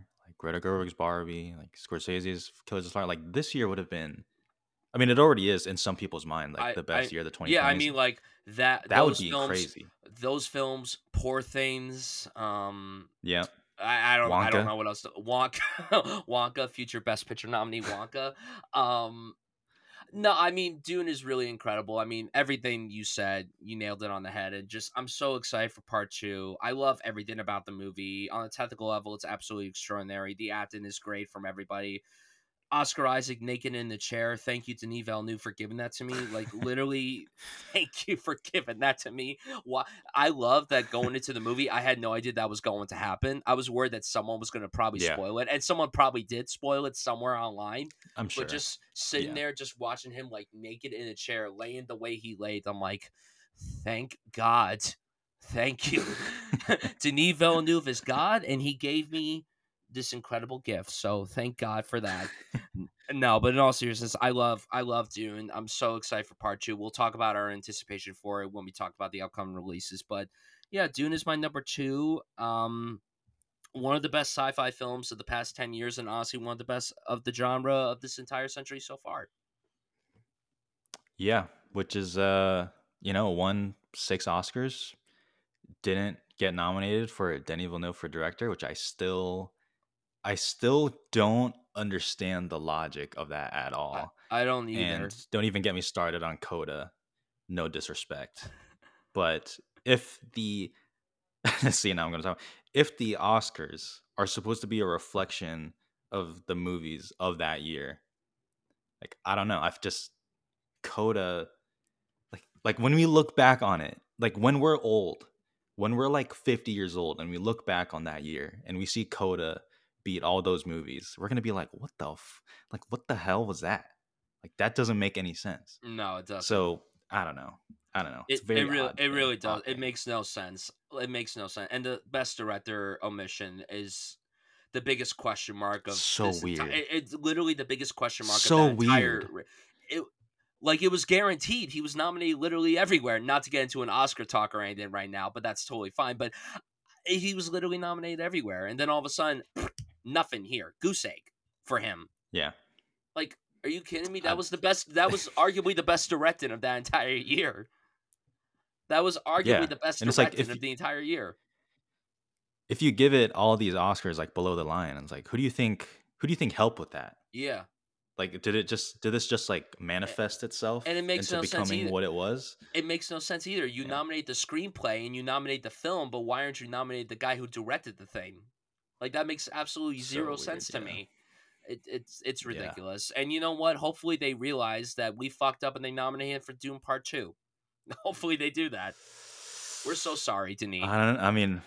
Speaker 2: Greta Gerwig's Barbie, like Scorsese's Killers of the Flower. Like this year would have been. I mean, it already is in some people's mind, like the
Speaker 1: I
Speaker 2: best year of the
Speaker 1: yeah, I
Speaker 2: 2020s.
Speaker 1: mean like that
Speaker 2: That would be crazy.
Speaker 1: those films, Poor Things,
Speaker 2: Yeah,
Speaker 1: I don't
Speaker 2: Wonka.
Speaker 1: know what else Wonka Wonka, future best picture nominee Wonka. Um no, I mean Dune is really incredible. I mean everything you said, you nailed it on the head, and just I'm so excited for part 2. I love everything about the movie. On a technical level, it's absolutely extraordinary. The acting is great from everybody. Oscar Isaac naked in the chair. Thank you, Denis Villeneuve, for giving that to me. Like literally, thank you for giving that to me. Why I love that going into the movie, I had no idea that was going to happen. I was worried that someone was going to probably
Speaker 2: Yeah,
Speaker 1: spoil it, and someone probably did spoil it somewhere online.
Speaker 2: I'm
Speaker 1: But
Speaker 2: sure.
Speaker 1: just sitting
Speaker 2: Yeah,
Speaker 1: there, just watching him like naked in a chair, laying the way he laid, I'm like, thank God, thank you. Denis Villeneuve is God, and he gave me this incredible gift. So thank God for that. No, but in all seriousness, I love Dune. I'm so excited for part 2. We'll talk about our anticipation for it when we talk about the upcoming releases. But yeah, Dune is my number 2. One of the best sci-fi films of the past 10 years, and honestly one of the best of the genre of this entire century so far.
Speaker 2: yeah. Which is won 6 Oscars. Didn't get nominated for Denis Villeneuve for director, which I still don't understand the logic of that at all.
Speaker 1: I don't
Speaker 2: And
Speaker 1: either.
Speaker 2: don't even get me started on Coda. No disrespect. But if the see now I'm gonna talk. If the Oscars are supposed to be a reflection of the movies of that year, like I don't know. I've just Coda like when we look back on it, like when we're old, when we're like 50 years old and we look back on that year and we see Coda beat all those movies, we're going to be like, like what the hell was that? Like that doesn't make any sense.
Speaker 1: No, it doesn't.
Speaker 2: So, I don't know. I don't know. It's a very odd
Speaker 1: It
Speaker 2: thing.
Speaker 1: really does.
Speaker 2: Odd
Speaker 1: It
Speaker 2: thing.
Speaker 1: makes no sense. It makes no sense. And the best director omission is the biggest question mark of
Speaker 2: So
Speaker 1: this entire.
Speaker 2: weird.
Speaker 1: It's literally the biggest question mark of
Speaker 2: So
Speaker 1: that entire.
Speaker 2: weird.
Speaker 1: It like it was guaranteed. He was nominated literally everywhere. Not to get into an Oscar talk or anything right now, but that's totally fine. But he was literally nominated everywhere, and then all of a sudden, nothing here. Goose egg for him.
Speaker 2: Yeah.
Speaker 1: Like, are you kidding me? That
Speaker 2: I,
Speaker 1: was the best. That was arguably the best directing of that entire year. That was arguably
Speaker 2: yeah.
Speaker 1: the best
Speaker 2: And it's like
Speaker 1: directing of the entire year.
Speaker 2: if you give it all these Oscars like below the line, it's like who do you think helped with that?
Speaker 1: Yeah.
Speaker 2: Like, did this just like
Speaker 1: A-
Speaker 2: manifest
Speaker 1: And it
Speaker 2: itself
Speaker 1: makes
Speaker 2: into
Speaker 1: no sense
Speaker 2: becoming
Speaker 1: either.
Speaker 2: what it was?
Speaker 1: It makes no sense either. You
Speaker 2: Yeah,
Speaker 1: nominate the screenplay and you nominate the film, but why aren't you nominating the guy who directed the thing? Like that makes absolutely
Speaker 2: so
Speaker 1: zero
Speaker 2: weird.
Speaker 1: sense to
Speaker 2: Yeah,
Speaker 1: me. It's
Speaker 2: yeah.
Speaker 1: ridiculous. And you know what? Hopefully they realize that we fucked up and they nominate him for Doom Part 2. Hopefully they do that. We're so sorry, Denis.
Speaker 2: I don't.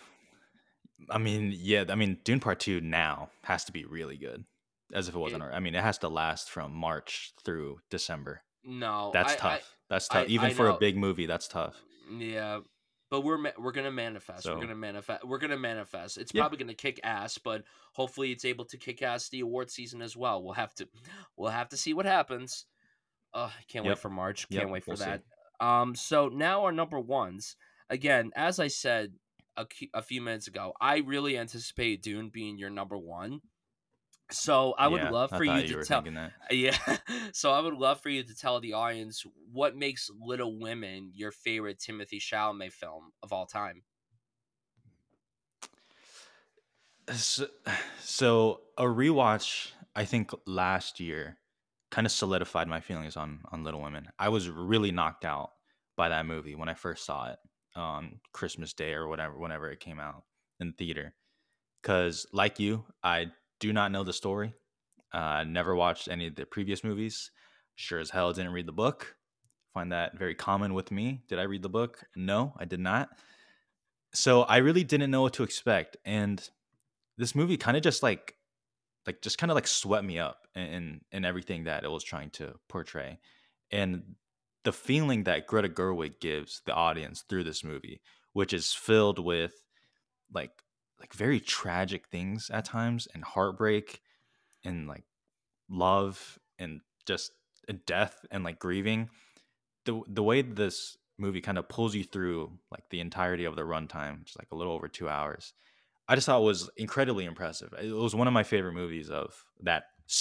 Speaker 2: I mean, yeah. I mean, Dune Part Two now has to be really good, as if it wasn't.
Speaker 1: It,
Speaker 2: I mean, it has to last from March through December.
Speaker 1: no,
Speaker 2: That's tough. That's tough. Even
Speaker 1: I
Speaker 2: for a
Speaker 1: know.
Speaker 2: big movie, that's tough.
Speaker 1: Yeah, but we're gonna manifest. We're
Speaker 2: So
Speaker 1: gonna manifest. We're gonna manifest. It's
Speaker 2: yeah,
Speaker 1: probably gonna kick ass, but hopefully it's able to kick ass the award season as well. We'll have to see what happens. Can't wait
Speaker 2: yep,
Speaker 1: for March. Can't
Speaker 2: yep.
Speaker 1: wait
Speaker 2: We'll
Speaker 1: for
Speaker 2: see.
Speaker 1: that. So now our number ones. Again, as I said a few minutes ago, I really anticipate Dune being your number one. So I would
Speaker 2: Yeah,
Speaker 1: love
Speaker 2: I
Speaker 1: for you
Speaker 2: thought
Speaker 1: to
Speaker 2: you were
Speaker 1: tell,
Speaker 2: thinking that.
Speaker 1: yeah. So I would love for you to tell the audience what makes Little Women your favorite Timothy Chalamet film of all time.
Speaker 2: So, so a rewatch, I think last year, kind of solidified my feelings on Little Women. I was really knocked out by that movie when I first saw it on Christmas Day or whatever, whenever it came out in theater. Because, like you, I do not know the story. Never watched any of the previous movies. Sure as hell didn't read the book. Find that very common with me. Did I read the book? No, I did not. So I really didn't know what to expect, and this movie kind of just just kind of like swept me up in everything that it was trying to portray, and the feeling that Greta Gerwig gives the audience through this movie, which is filled with like very tragic things at times and heartbreak and like love and just death and like grieving. The way this movie kind of pulls you through like the entirety of the runtime, just like a little over 2 hours. I just thought it was incredibly impressive. It was one of my favorite movies of that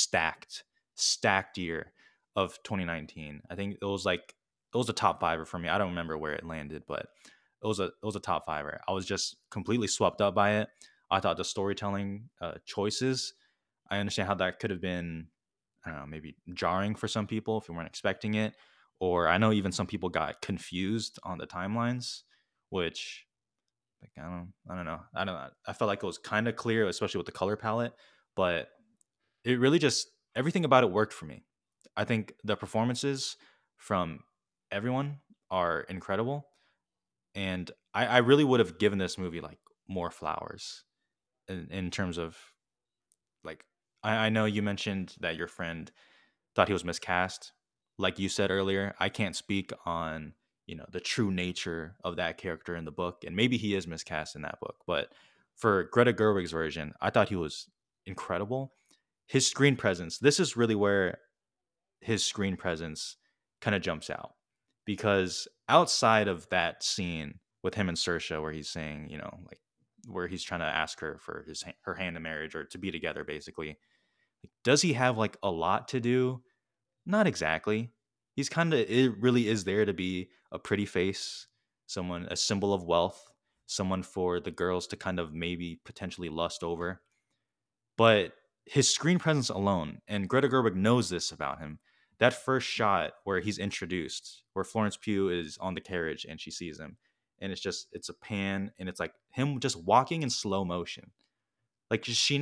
Speaker 2: stacked year of 2019. I think it was a top fiver for me. I don't remember where it landed, but it was a top fiver. I was just completely swept up by it. I thought the storytelling choices. I understand how that could have been, I don't know, maybe jarring for some people if you weren't expecting it, or I know even some people got confused on the timelines, which like I don't know. I felt like it was kind of clear, especially with the color palette, but it really just everything about it worked for me. I think the performances from everyone are incredible, and I really would have given this movie like more flowers in terms of like I know you mentioned that your friend thought he was miscast. Like you said earlier, I can't speak on, the true nature of that character in the book, and maybe he is miscast in that book. But for Greta Gerwig's version, I thought he was incredible. His screen presence, this is really where his screen presence kind of jumps out because outside of that scene with him and Saoirse, where he's saying, like where he's trying to ask her for her hand in marriage or to be together, basically, does he have like a lot to do? Not exactly. He's kind of it really is there to be a pretty face, someone a symbol of wealth, someone for the girls to kind of maybe potentially lust over. But his screen presence alone, and Greta Gerwig knows this about him. That first shot where he's introduced, where Florence Pugh is on the carriage and she sees him, and it's a pan, and it's like him just walking in slow motion. Like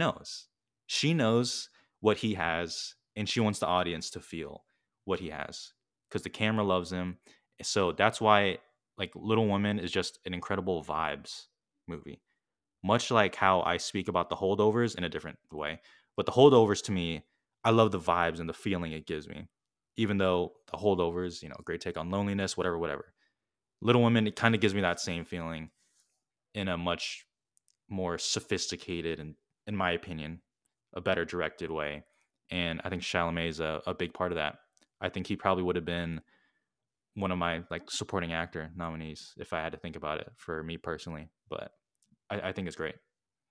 Speaker 2: she knows what he has, and she wants the audience to feel what he has because the camera loves him. So that's why like Little Women is just an incredible vibes movie, much like how I speak about the holdovers in a different way. But the holdovers to me, I love the vibes and the feeling it gives me. Even though the holdovers, great take on loneliness, whatever, whatever. Little Women, it kind of gives me that same feeling in a much more sophisticated and, in my opinion, a better directed way. And I think Chalamet is a big part of that. I think he probably would have been one of my like supporting actor nominees if I had to think about it for me personally. But I think it's great.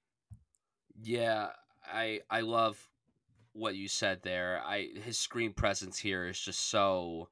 Speaker 1: Yeah, I love what you said there. I His screen presence here is just so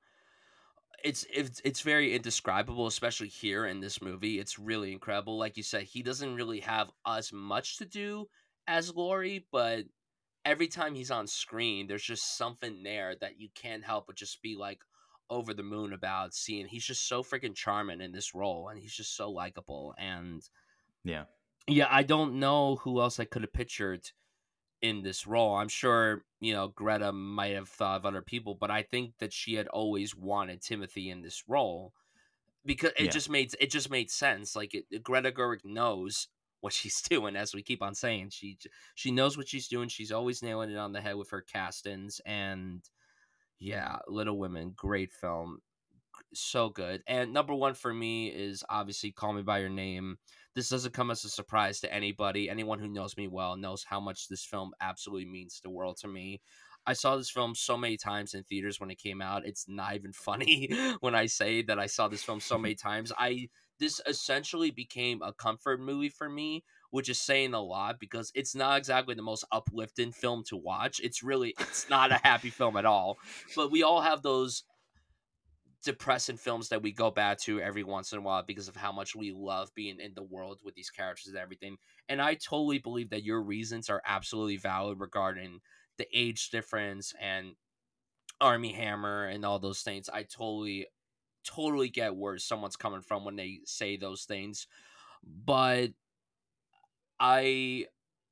Speaker 1: it's very indescribable, especially here in this movie. It's really incredible. Like you said, he doesn't really have as much to do as Laurie, but every time he's on screen, there's just something there that you can't help but just be like over the moon about seeing. He's just so freaking charming in this role, and he's just so likable. And
Speaker 2: Yeah.
Speaker 1: yeah, I don't know who else I could have pictured in this role. I'm sure, Greta might have thought of other people, but I think that she had always wanted Timothy in this role because
Speaker 2: Yeah.
Speaker 1: it just made sense. Like Greta Gerwig knows what she's doing, as we keep on saying. She knows what she's doing. She's always nailing it on the head with her castings. And yeah, Little Women, great film, so good. And number one for me is obviously Call Me by Your Name. This doesn't come as a surprise to anybody. Anyone who knows me well knows how much this film absolutely means the world to me. I saw this film so many times in theaters when it came out. It's not even funny when I say that I saw this film so many times. I This essentially became a comfort movie for me, which is saying a lot because it's not exactly the most uplifting film to watch. It's not a happy film at all. But we all have those depressing films that we go back to every once in a while because of how much we love being in the world with these characters and everything. And I totally believe that your reasons are absolutely valid regarding the age difference and Army Hammer and all those things. I totally get where someone's coming from when they say those things. But I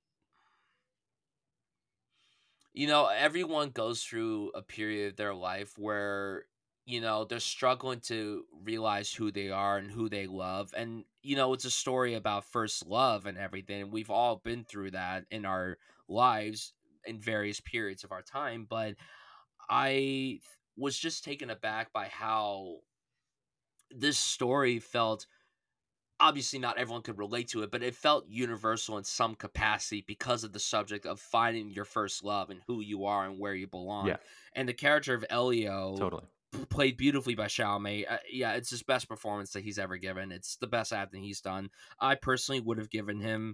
Speaker 1: everyone goes through a period of their life where, they're struggling to realize who they are and who they love. And, it's a story about first love and everything. We've all been through that in our lives in various periods of our time. But I was just taken aback by how this story felt. Obviously not everyone could relate to it, but it felt universal in some capacity because of the subject of finding your first love and who you are and where you belong.
Speaker 2: Yeah.
Speaker 1: And the character of Elio,
Speaker 2: Totally.
Speaker 1: played beautifully by Chalamet. Yeah, it's his best performance that he's ever given. It's the best acting he's done. I personally would have given him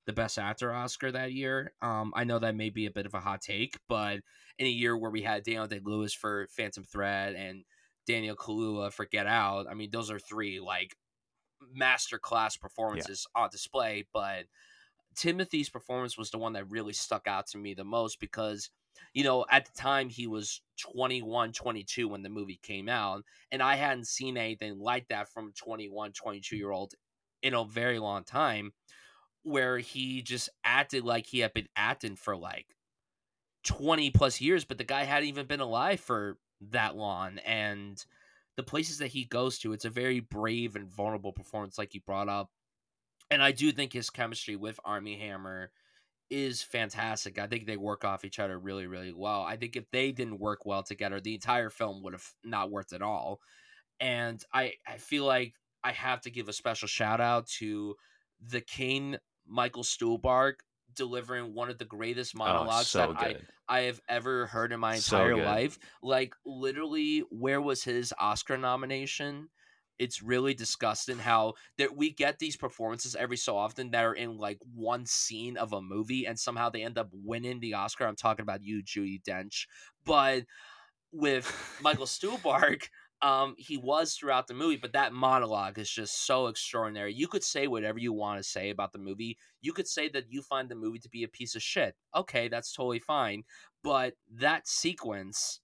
Speaker 1: the Best Actor Oscar that year. I know that may be a bit of a hot take, but in a year where we had Daniel Day-Lewis for Phantom Thread and Daniel Kaluuya for Get Out, I mean, those are three like masterclass
Speaker 2: Yeah.
Speaker 1: performances on display. But Timothy's performance was the one that really stuck out to me the most because, at the time he was 21, 22 when the movie came out. And I hadn't seen anything like that from 21, 22-year old in a very long time, where he just acted like he had been acting for like 20 plus years, but the guy hadn't even been alive for that long. And the places that he goes to, it's a very brave and vulnerable performance, like you brought up. And I do think his chemistry with Armie Hammer is fantastic. I think they work off each other really, really well. I think if they didn't work well together, the entire film would have not worked at all. And I feel like I have to give a special shout out to the King, Michael Stuhlbarg, delivering one of the greatest
Speaker 2: Oh,
Speaker 1: monologues that
Speaker 2: so good.
Speaker 1: I have ever heard in my
Speaker 2: So
Speaker 1: entire
Speaker 2: good.
Speaker 1: life. Like, literally, where was his Oscar nomination? It's really disgusting how that we get these performances every so often that are in like one scene of a movie and somehow they end up winning the Oscar. I'm talking about you, Judi Dench. But with Michael Stuhlbarg, he was throughout the movie, but that monologue is just so extraordinary. You could say whatever you want to say about the movie. You could say that you find the movie to be a piece of shit. Okay, that's totally fine. But that sequence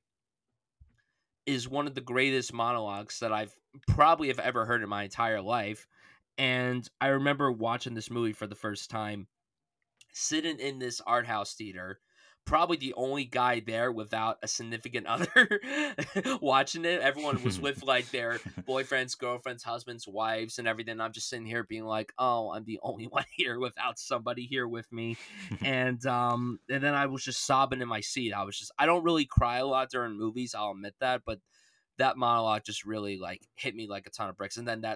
Speaker 1: is one of the greatest monologues that I've probably have ever heard in my entire life. And I remember watching this movie for the first time sitting in this art house theater, probably the only guy there without a significant other watching it. Everyone was with like their boyfriends, girlfriends, husbands, wives, and everything. I'm just sitting here being like, "Oh, I'm the only one here without somebody here with me," and then I was just sobbing in my seat. I don't really cry a lot during movies, I'll admit that, but that monologue just really like hit me like a ton of bricks. And then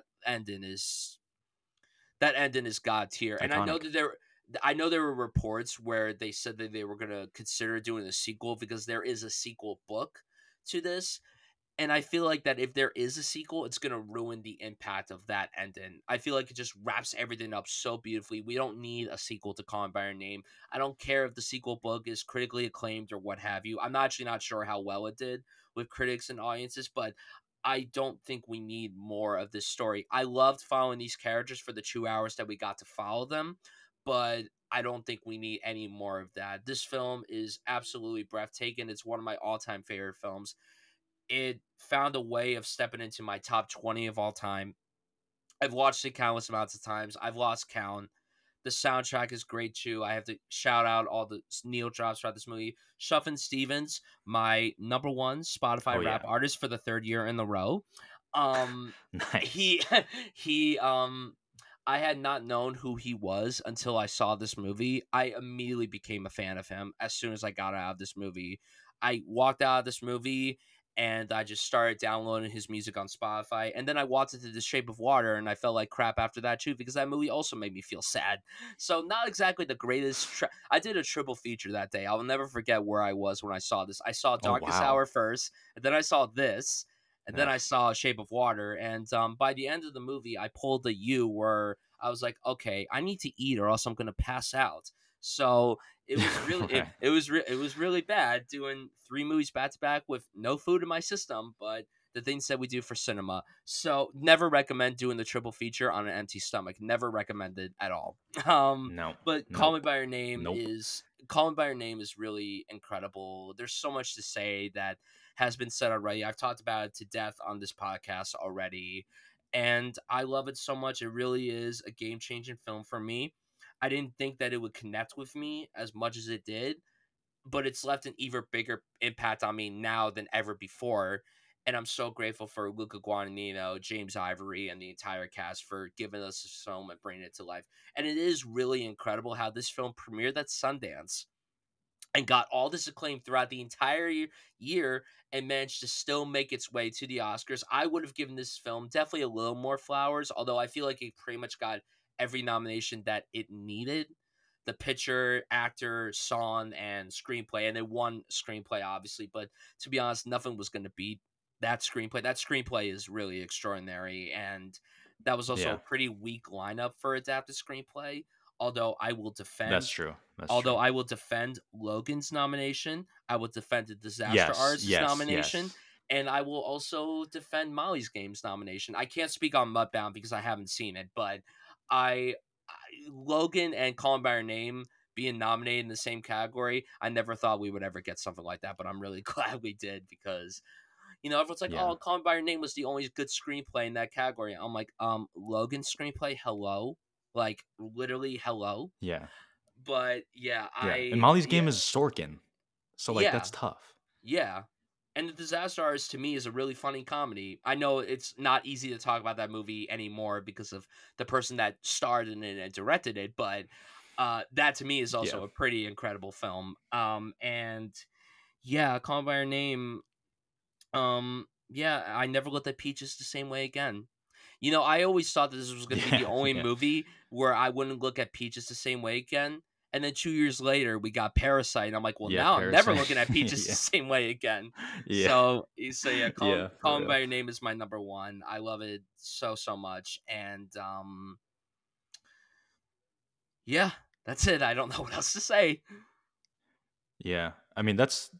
Speaker 1: that ending is god tier. And
Speaker 2: Iconic.
Speaker 1: I know there were reports where they said that they were going to consider doing a sequel because there is a sequel book to this. And I feel like that if there is a sequel, it's going to ruin the impact of that ending. I feel like it just wraps everything up so beautifully. We don't need a sequel to Call Me by Your Name. I don't care if the sequel book is critically acclaimed or what have you. I'm actually not sure how well it did with critics and audiences, but I don't think we need more of this story. I loved following these characters for the 2 hours that we got to follow them, but I don't think we need any more of that. This film is absolutely breathtaking. It's one of my all-time favorite films. It found a way of stepping into my top 20 of all time. I've watched it countless amounts of times. I've lost count. The soundtrack is great too. I have to shout out all the Neil drops throughout this movie. Shuffin Stevens, my number one
Speaker 2: Oh
Speaker 1: Spotify rap
Speaker 2: yeah.
Speaker 1: artist for the third year in a row. Um,
Speaker 2: Nice.
Speaker 1: he he I had not known who he was until I saw this movie. I immediately became a fan of him as soon as I got out of this movie. I walked out of this movie and I just started downloading his music on Spotify. And then I watched it to The Shape of Water, and I felt like crap after that too because that movie also made me feel sad. So not exactly the greatest. I did a triple feature that day. I'll never forget where I was when I saw this. I saw
Speaker 2: Oh
Speaker 1: Darkest
Speaker 2: wow.
Speaker 1: Hour first, and then I saw this, and then
Speaker 2: Yeah.
Speaker 1: I saw Shape of Water. And by the end of the movie, I pulled the U where I was like, okay, I need to eat or else I'm gonna pass out. So it was really
Speaker 2: Okay.
Speaker 1: it was really bad doing three movies back to back with no food in my system, but the things that we do for cinema. So never recommend doing the triple feature on an empty stomach. Never recommended at all.
Speaker 2: No.
Speaker 1: But
Speaker 2: Nope. Nope.
Speaker 1: Call Me by Your Name is really incredible. There's so much to say that has been said already. I've talked about it to death on this podcast already. And I love it so much. It really is a game changing film for me. I didn't think that it would connect with me as much as it did, but it's left an even bigger impact on me now than ever before. And I'm so grateful for Luca Guadagnino, James Ivory, and the entire cast for giving us this film and bringing it to life. And it is really incredible how this film premiered at Sundance and got all this acclaim throughout the entire year and managed to still make its way to the Oscars. I would have given this film definitely a little more flowers, although I feel like it pretty much got every nomination that it needed. The picture, actor, song, and screenplay. And it won screenplay, obviously, but to be honest, nothing was going to beat that screenplay. That screenplay is really extraordinary. And that was also
Speaker 2: Yeah.
Speaker 1: a pretty weak lineup for adapted screenplay. Although I will
Speaker 2: That's
Speaker 1: defend,
Speaker 2: true. That's
Speaker 1: although
Speaker 2: true.
Speaker 1: I will defend Logan's nomination, I will defend the Disaster
Speaker 2: Yes,
Speaker 1: Artist's
Speaker 2: yes,
Speaker 1: nomination,
Speaker 2: yes.
Speaker 1: and I will also defend Molly's Game's nomination. I can't speak on Mudbound because I haven't seen it, but Logan and Call Me by Your Name being nominated in the same category, I never thought we would ever get something like that, but I'm really glad we did because everyone's like,
Speaker 2: Yeah.
Speaker 1: "Oh, Call Me by Your Name was the only good screenplay in that category." I'm like, Logan's screenplay, hello, like literally hello.
Speaker 2: Yeah.
Speaker 1: But yeah,
Speaker 2: Yeah. And Molly's Game
Speaker 1: yeah,
Speaker 2: is Sorkin. So like
Speaker 1: yeah,
Speaker 2: that's tough.
Speaker 1: yeah. And The Disaster Artist to me is a really funny comedy. I know it's not easy to talk about that movie anymore because of the person that starred in it and directed it, but that to me is
Speaker 2: Yeah.
Speaker 1: also a pretty incredible film. And yeah, Call Me by Your Name. Yeah, I never looked at Peaches the same way again. I always thought that this was going to be the
Speaker 2: Yeah.
Speaker 1: only
Speaker 2: Yeah.
Speaker 1: movie where I wouldn't look at Peaches the same way again. And then 2 years later, we got Parasite, and I'm like, well,
Speaker 2: Yeah,
Speaker 1: now I'm never
Speaker 2: Parasite.
Speaker 1: looking at Peaches the
Speaker 2: Yeah.
Speaker 1: same way again.
Speaker 2: Yeah.
Speaker 1: So yeah,
Speaker 2: Yeah, for
Speaker 1: Call Me
Speaker 2: real.
Speaker 1: by Your Name is my number one. I love it so much, and yeah, that's it. I don't know what else to say.
Speaker 2: Yeah. I mean,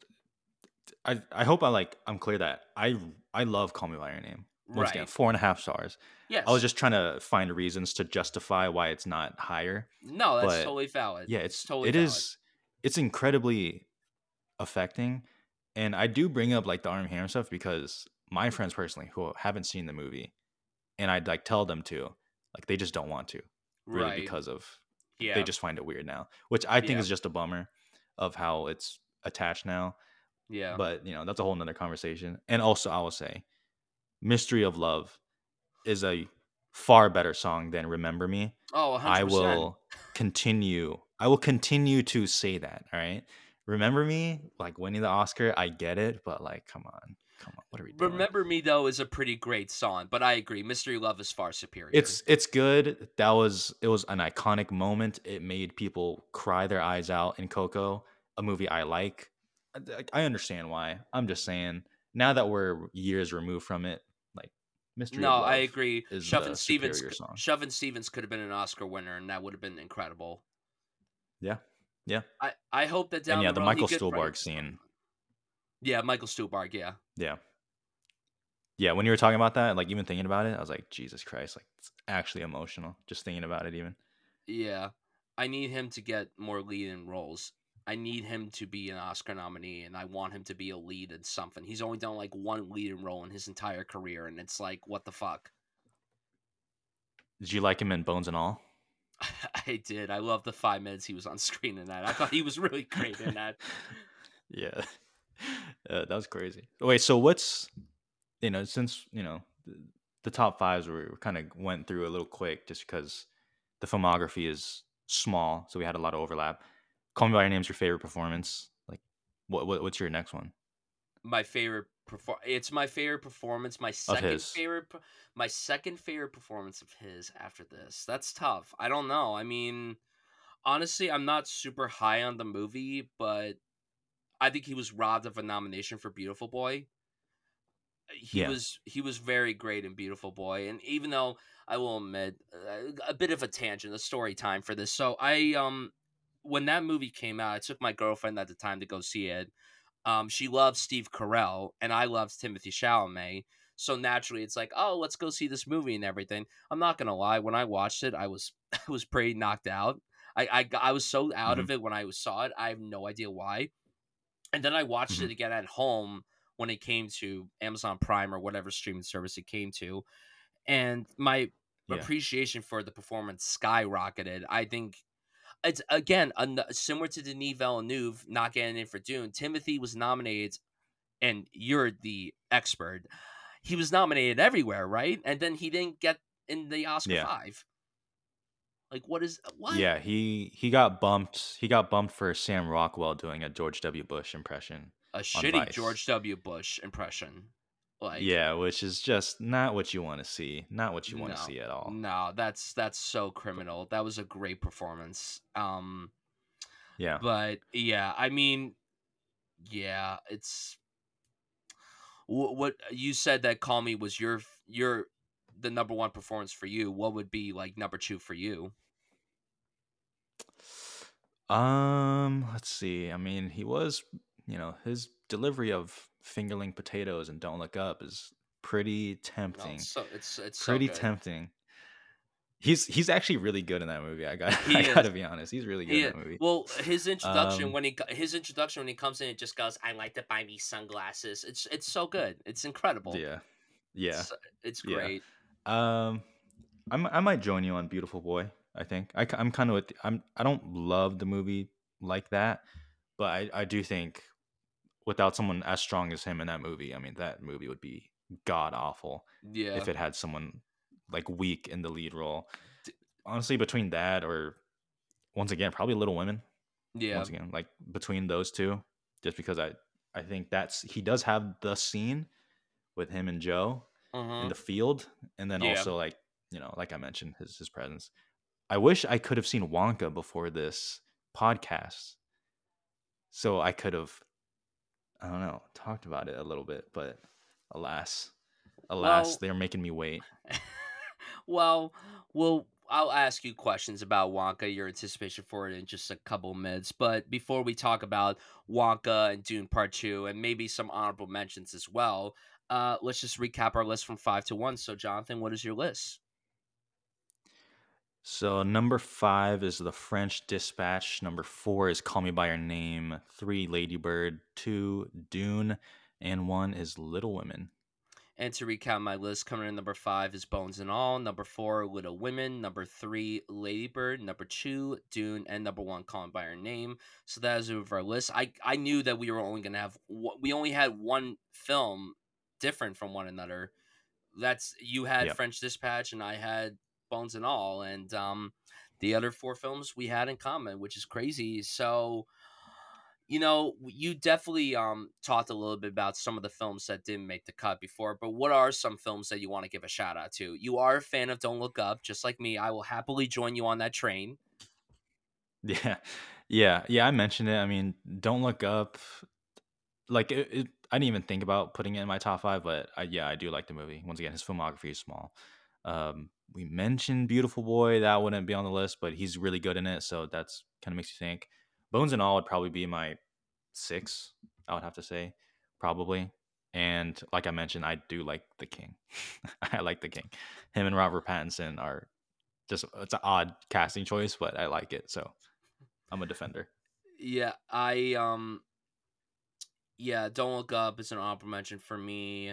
Speaker 2: I hope I'm clear that I love Call Me by Your Name. Once again,
Speaker 1: Right?
Speaker 2: 4.5 stars. I was
Speaker 1: Yes.
Speaker 2: just trying to find reasons to justify why it's not higher.
Speaker 1: No, that's
Speaker 2: But
Speaker 1: totally valid.
Speaker 2: yeah,
Speaker 1: It's totally
Speaker 2: it
Speaker 1: valid.
Speaker 2: is it's incredibly affecting. And I do bring up like the Arm Hammer stuff because my friends personally who haven't seen the movie and I'd like tell them to, like they just don't want to, really
Speaker 1: Right.
Speaker 2: because of they
Speaker 1: Yeah.
Speaker 2: just find it weird now, which I think
Speaker 1: Yeah.
Speaker 2: is just a bummer of how it's attached now.
Speaker 1: Yeah.
Speaker 2: But that's a whole nother conversation. And also I will say Mystery of Love is a far better song than Remember Me.
Speaker 1: Oh,
Speaker 2: I
Speaker 1: 100%.
Speaker 2: will continue to say that, all right? Remember Me, like winning the Oscar, I get it, but like come on. Come on. What are we doing?
Speaker 1: Remember Me though is a pretty great song, but I agree, Mystery Love is far superior.
Speaker 2: It's good. It was an iconic moment. It made people cry their eyes out in Coco, a movie I like. I understand why. I'm just saying, now that we're years removed from it, like Mystery
Speaker 1: No,
Speaker 2: of
Speaker 1: I
Speaker 2: Love
Speaker 1: agree.
Speaker 2: is the superior song.
Speaker 1: Shovin' Stevens could have been an Oscar winner, and that would have been incredible.
Speaker 2: Yeah. Yeah.
Speaker 1: I hope that
Speaker 2: And
Speaker 1: down
Speaker 2: yeah,
Speaker 1: the
Speaker 2: the
Speaker 1: road he
Speaker 2: Michael
Speaker 1: gets
Speaker 2: Stuhlbarg
Speaker 1: rights.
Speaker 2: scene.
Speaker 1: Yeah, Michael Stuhlbarg. Yeah,
Speaker 2: Yeah. Yeah, when you were talking about that, like even thinking about it, I was like, Jesus Christ, like it's actually emotional just thinking about it even.
Speaker 1: yeah. I need him to get more lead-in roles. I need him to be an Oscar nominee, and I want him to be a lead in something. He's only done like one lead-in role in his entire career, and it's like, what the fuck?
Speaker 2: Did you like him in Bones and All?
Speaker 1: I did. I love the 5 minutes he was on screen in that. I thought he was really great in that.
Speaker 2: Yeah. That was crazy. Wait, so what's since the top fives we kind of went through a little quick just because the filmography is small, so we had a lot of overlap. Call Me by Your Name's your favorite performance. Like, what's your next one
Speaker 1: My favorite it's my favorite performance.
Speaker 2: of his?
Speaker 1: My second favorite performance of his after this. That's tough. I don't know. I mean, honestly, I'm not super high on the movie, but I think he was robbed of a nomination for Beautiful Boy.
Speaker 2: Yeah,
Speaker 1: He was very great in Beautiful Boy, and even though I will admit a bit of a tangent, a story time for this. So I when that movie came out, I took my girlfriend at the time to go see it. She loves Steve Carell, and I love Timothy Chalamet. So naturally, it's like, oh, let's go see this movie and everything. I'm not gonna lie, when I watched it, I was I was pretty knocked out. I was so out
Speaker 2: hmm
Speaker 1: of it when I saw it. I have no idea why. And then I watched
Speaker 2: hmm
Speaker 1: it again at home when it came to Amazon Prime or whatever streaming service it came to, and my
Speaker 2: yeah,
Speaker 1: appreciation for the performance skyrocketed. I think it's again similar to Denis Villeneuve not getting in for Dune. Timothy was nominated, and you're the expert. He was nominated everywhere, right? And then he didn't get in the Oscar
Speaker 2: yeah,
Speaker 1: five. Like, what is what
Speaker 2: yeah. He got bumped. He got bumped for Sam Rockwell doing a George W. Bush impression
Speaker 1: a
Speaker 2: on
Speaker 1: shitty
Speaker 2: Vice.
Speaker 1: George W. Bush impression? Like,
Speaker 2: Yeah, which is just not what you want to see. Not what you want to
Speaker 1: no,
Speaker 2: see at all.
Speaker 1: no, that's so
Speaker 2: But
Speaker 1: criminal. That was a great performance.
Speaker 2: yeah,
Speaker 1: But yeah, I mean, yeah, it's what you said that Call Me was your the number one performance for you. What would be like number two for you?
Speaker 2: Let's see. I mean, he was, his delivery of fingerling potatoes and Don't Look Up is pretty
Speaker 1: No,
Speaker 2: tempting.
Speaker 1: it's so
Speaker 2: Pretty
Speaker 1: good.
Speaker 2: tempting. He's actually really good in that movie. I
Speaker 1: He
Speaker 2: gotta
Speaker 1: is.
Speaker 2: be honest. He's really good in
Speaker 1: He
Speaker 2: that movie.
Speaker 1: well, his introduction
Speaker 2: Um,
Speaker 1: when his introduction when he comes in, it just goes, "I like to buy me sunglasses." It's so good. It's incredible.
Speaker 2: yeah, yeah,
Speaker 1: It's it's
Speaker 2: yeah.
Speaker 1: great.
Speaker 2: Um, I might join you on Beautiful Boy. I think am kind of with. I don't love the movie like that, but I do think without someone as strong as him in that movie, I mean that movie would be god awful
Speaker 1: Yeah.
Speaker 2: if it had someone like weak in the lead role. Honestly, between that or once again probably Little Women.
Speaker 1: Yeah.
Speaker 2: Once again, like between those two, just because I think that's he does have the scene with him and Joe in the
Speaker 1: Mhm.
Speaker 2: field, and then
Speaker 1: Yeah.
Speaker 2: also like like I mentioned his presence. I wish I could have seen Wonka before this podcast, so I could have I don't know talked about it a little bit, but alas, alas,
Speaker 1: Well,
Speaker 2: they're making me wait.
Speaker 1: well, I'll ask you questions about Wonka, your anticipation for it in just a couple minutes. But before we talk about Wonka and Dune Part 2 and maybe some honorable mentions as well, let's just recap our list from 5 to 1. So, Jonathan, what is your list?
Speaker 2: So number 5 is The French Dispatch. Number 4 is Call Me by Your Name. 3 Lady Bird. 2 Dune, and 1 is Little Women.
Speaker 1: And to recap my list, coming in number 5 is Bones and All. Number 4, Little Women. Number 3, Ladybird. Number 2, Dune. And number 1, Calling by Her Name. So that is of our list. I knew that we were only going to have, we only had one film different from one another. That's, you had
Speaker 2: Yep.
Speaker 1: French Dispatch and I had Bones and All. And the other four films we had in common, which is crazy. So, you definitely talked a little bit about some of the films that didn't make the cut before, but what are some films that you want to give a shout out to? You are a fan of Don't Look Up, just like me. I will happily join you on that train.
Speaker 2: Yeah. Yeah, I mentioned it. I mean, Don't Look Up, like I didn't even think about putting it in my top 5, but yeah, I do like the movie. Once again, his filmography is small. We mentioned Beautiful Boy, that wouldn't be on the list, but he's really good in it, so that's kind of makes you think. Bones and All would probably be my 6, I would have to say, probably. And like I mentioned, I do like The King. I like The King. Him and Robert Pattinson are just it's an odd casting choice, but I like it, so I'm a defender.
Speaker 1: Yeah, yeah, Don't Look Up is an honorable mention for me.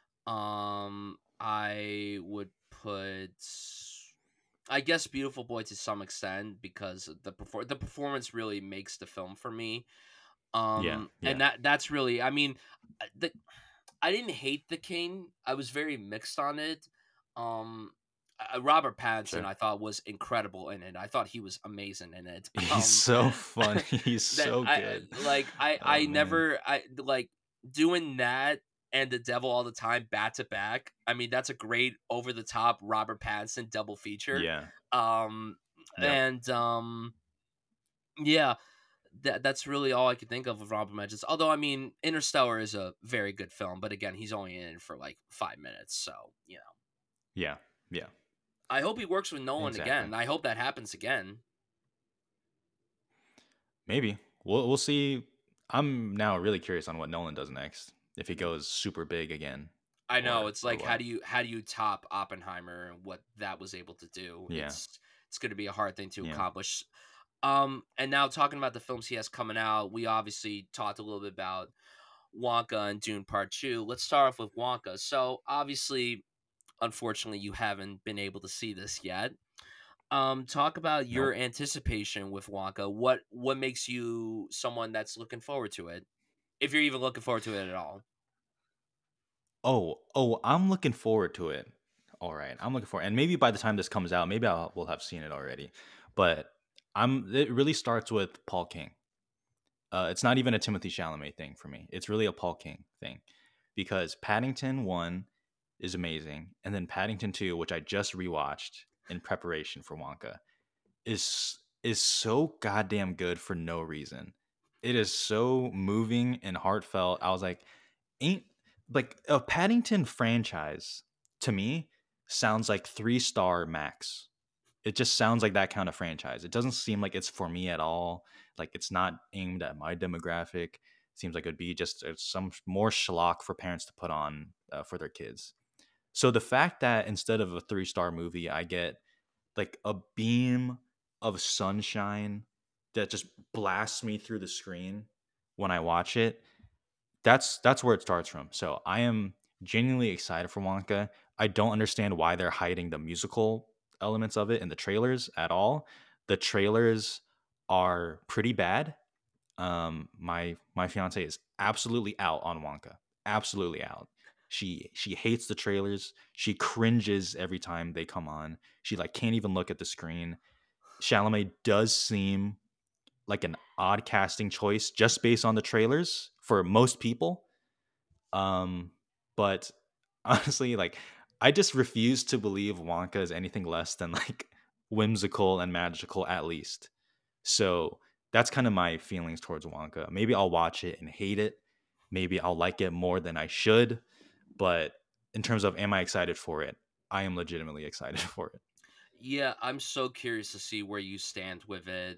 Speaker 1: I would put, I guess, Beautiful Boy to some extent because the performance really makes the film for me.
Speaker 2: Yeah,
Speaker 1: And
Speaker 2: yeah,
Speaker 1: that's really, I mean, the I didn't hate The King. I was very mixed on it. Um, Robert Pattinson,
Speaker 2: sure.
Speaker 1: I thought was incredible in it. I thought he was amazing in it.
Speaker 2: He's so funny. He's
Speaker 1: That
Speaker 2: so good. Oh
Speaker 1: I
Speaker 2: man.
Speaker 1: never I like doing that and The Devil All the Time back to back. I mean, that's a great over the top Robert Pattinson double feature.
Speaker 2: Yeah.
Speaker 1: Um,
Speaker 2: Yep.
Speaker 1: and yeah, that's really all I could think of Robert mentions. Although, I mean, Interstellar is a very good film, but again, he's only in it for like 5 minutes. So,
Speaker 2: Yeah. Yeah.
Speaker 1: I hope he works with Nolan
Speaker 2: Exactly.
Speaker 1: again. I hope that happens again.
Speaker 2: Maybe. We'll see. I'm now really curious on what Nolan does next. If he goes super big again
Speaker 1: I know, it's
Speaker 2: or
Speaker 1: like
Speaker 2: what.
Speaker 1: how do you top Oppenheimer and what that was able to do?
Speaker 2: Yeah.
Speaker 1: It's going to be a hard thing to
Speaker 2: Yeah.
Speaker 1: accomplish. And now talking about the films he has coming out, we obviously talked a little bit about Wonka and Dune Part 2. Let's start off with Wonka. So, obviously, unfortunately, you haven't been able to see this yet. Talk about your
Speaker 2: Nope.
Speaker 1: anticipation with Wonka. What makes you someone that's looking forward to it? If you're even looking forward to it at all.
Speaker 2: Oh, I'm looking forward to it. All right. I'm looking forward. And maybe by the time this comes out, maybe I will have seen it already. But it really starts with Paul King. It's not even a Timothy Chalamet thing for me. It's really a Paul King thing because Paddington 1 is amazing, and then Paddington 2, which I just rewatched in preparation for Wonka, is so goddamn good for no reason. It is so moving and heartfelt. I was like, ain't like a Paddington franchise to me sounds like 3-star max. it just sounds like that kind of franchise. It doesn't seem like it's for me at all. Like it's not aimed at my demographic. Seems like it'd be just some more schlock for parents to put on for their kids. So the fact that instead of a 3-star movie, I get like a beam of sunshine that just blasts me through the screen when I watch it, that's where it starts from. So I am genuinely excited for Wonka. I don't understand why they're hiding the musical elements of it in the trailers at all. The trailers are pretty bad. My fiance is absolutely out on Wonka. Absolutely out. She hates the trailers. She cringes every time they come on. She like can't even look at the screen. Chalamet does seem like an odd casting choice just based on the trailers for most people. Um, but honestly, like I just refuse to believe Wonka is anything less than like whimsical and magical at least. So that's kind of my feelings towards Wonka. Maybe I'll watch it and hate it. Maybe I'll like it more than I should. But in terms of am I excited for it? I am legitimately excited for it.
Speaker 1: Yeah, I'm so curious to see where you stand with it.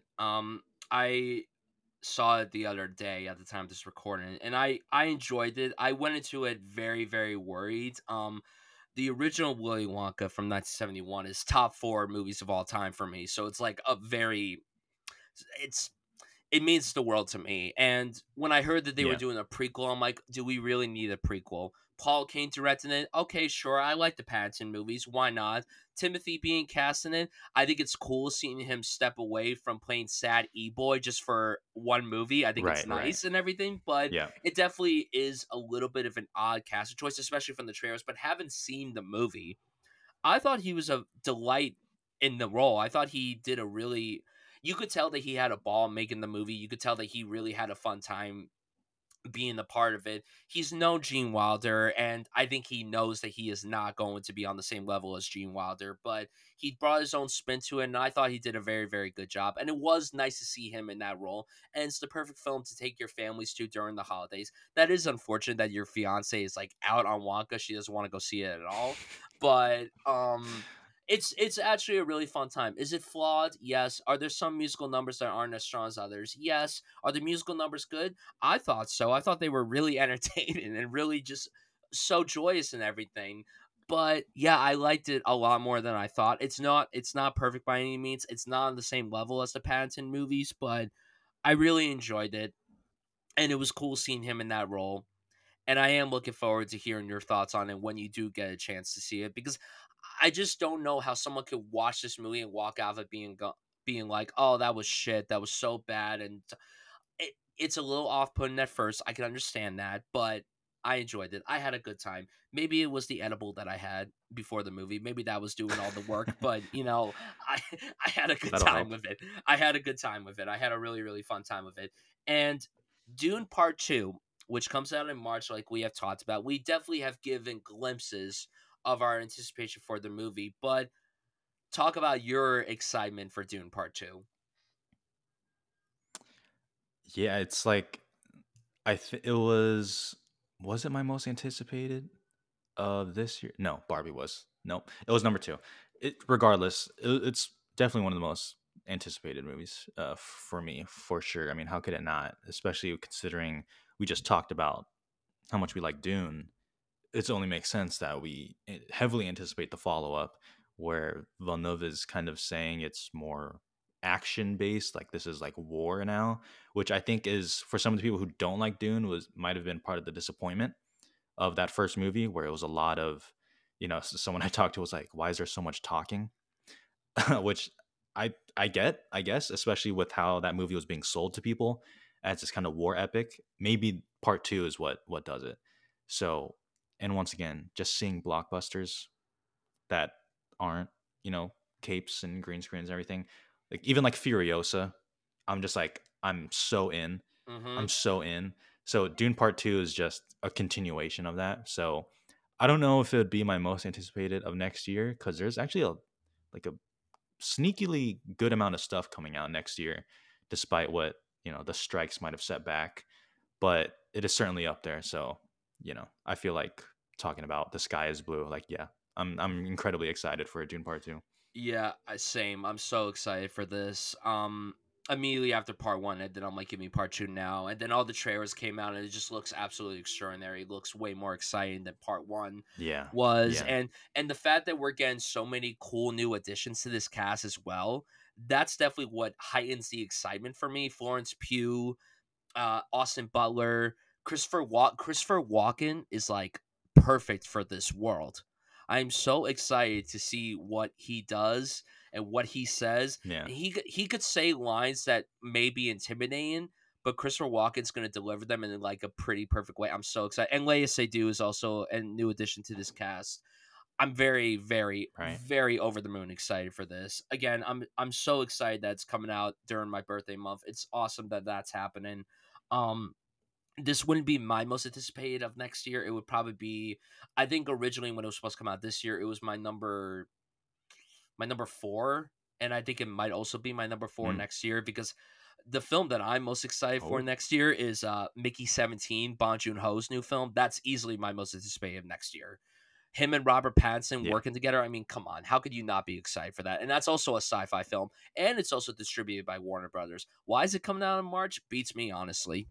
Speaker 1: I saw it the other day at the time of this recording, and I enjoyed it. I went into it very very worried. The original Willy Wonka from 1971 is top 4 movies of all time for me. So it's like a very it's it means the world to me. And when I heard that they were
Speaker 2: Yeah.
Speaker 1: doing a prequel, I'm like, do we really need a prequel? Paul Kane directing it. Okay, sure. I like the Paddington movies. Why not? Timothy being cast in it. I think it's cool seeing him step away from playing sad e-boy just for one movie. I think it's
Speaker 2: Right, right.
Speaker 1: nice and everything, but
Speaker 2: Yeah.
Speaker 1: it definitely is a little bit of an odd casting choice, especially from the trailers. But having seen the movie, I thought he was a delight in the role. I thought he did a really you could tell that he had a ball making the movie. You could tell that he really had a fun time being a part of it. He's no Gene Wilder, and I think he knows that he is not going to be on the same level as Gene Wilder, but he brought his own spin to it, and I thought he did a very, very good job. And it was nice to see him in that role. And it's the perfect film to take your families to during the holidays. That is unfortunate that your fiance is like out on Wonka. She doesn't want to go see it at all. But it's actually a really fun time. Is it flawed? Yes. Are there some musical numbers that aren't as strong as others? Yes. Are the musical numbers good? I thought so. I thought they were really entertaining and really just so joyous and everything. But yeah, I liked it a lot more than I thought. It's not perfect by any means. It's not on the same level as the Paddington movies, but I really enjoyed it. And it was cool seeing him in that role. And I am looking forward to hearing your thoughts on it when you do get a chance to see it, because I just don't know how someone could watch this movie and walk out of it being like, "Oh, that was shit. That was so bad." And it's a little off-putting at first. I can understand that, but I enjoyed it. I had a good time. Maybe it was the edible that I had before the movie. Maybe that was doing all the work, but I I had a good
Speaker 2: That'll
Speaker 1: time
Speaker 2: help.
Speaker 1: with it. I had a good time with it. I had a really really fun time with it. And Dune Part 2, which comes out in March like we have talked about. We definitely have given glimpses of our anticipation for the movie, but talk about your excitement for Dune Part 2.
Speaker 2: Yeah, it's like it was it my most anticipated of this year? No, Barbie was. Nope. It was number 2. Regardless, it's definitely one of the most anticipated movies for me, for sure. I mean, how could it not? Especially considering we just talked about how much we like Dune. It only makes sense that we heavily anticipate the follow-up where Villeneuve is kind of saying it's more action based, like this is like war now, which I think is for some of the people who don't like Dune was might have been part of the disappointment of that first movie where it was a lot of, someone I talked to was like, why is there so much talking? Which I get, I guess, especially with how that movie was being sold to people as this kind of war epic. Maybe part 2 is what does it. So, and once again, just seeing blockbusters that aren't, you know, capes and green screens and everything. Like even like Furiosa, I'm just like I'm so in. I'm
Speaker 1: Mhm.
Speaker 2: so in. So Dune Part 2 is just a continuation of that. So I don't know if it would be my most anticipated of next year because there's actually a sneakily good amount of stuff coming out next year, despite what the strikes might have set back. But it is certainly up there. So I feel like talking about the sky is blue. Like yeah, I'm incredibly excited for Dune Part 2.
Speaker 1: Yeah, same. I'm so excited for this. Immediately after part one, and then I'm like, give me part two now. And then all the trailers came out, and it just looks absolutely extraordinary. It looks way more exciting than part one
Speaker 2: Yeah,
Speaker 1: was,
Speaker 2: yeah,
Speaker 1: and the fact that we're getting so many cool new additions to this cast as well. That's definitely what heightens the excitement for me. Florence Pugh, Austin Butler, Christopher Walken is like perfect for this world. I'm so excited to see what he does and what he says.
Speaker 2: yeah.
Speaker 1: And he could say lines that may be intimidating, but Christopher Walken's going to deliver them in like a pretty perfect way. I'm so excited. And Leia Seydoux is also a new addition to this cast. I'm very, very,
Speaker 2: Right.
Speaker 1: very over the moon excited for this. Again, I'm so excited that it's coming out during my birthday month. It's awesome that that's happening. Um, this wouldn't be my most anticipated of next year. It would probably be, I think originally when it was supposed to come out this year, it was my number four, and I think it might also be my number four
Speaker 2: Mm.
Speaker 1: next year because the film that I'm most excited for
Speaker 2: Oh,
Speaker 1: next year is Mickey 17, Bong Joon Ho's new film. That's easily my most anticipated next year. Him and Robert Pattinson
Speaker 2: yeah.
Speaker 1: working together. I mean, come on, how could you not be excited for that? And that's also a sci-fi film, and it's also distributed by Warner Brothers. Why is it coming out in March? Beats me, honestly.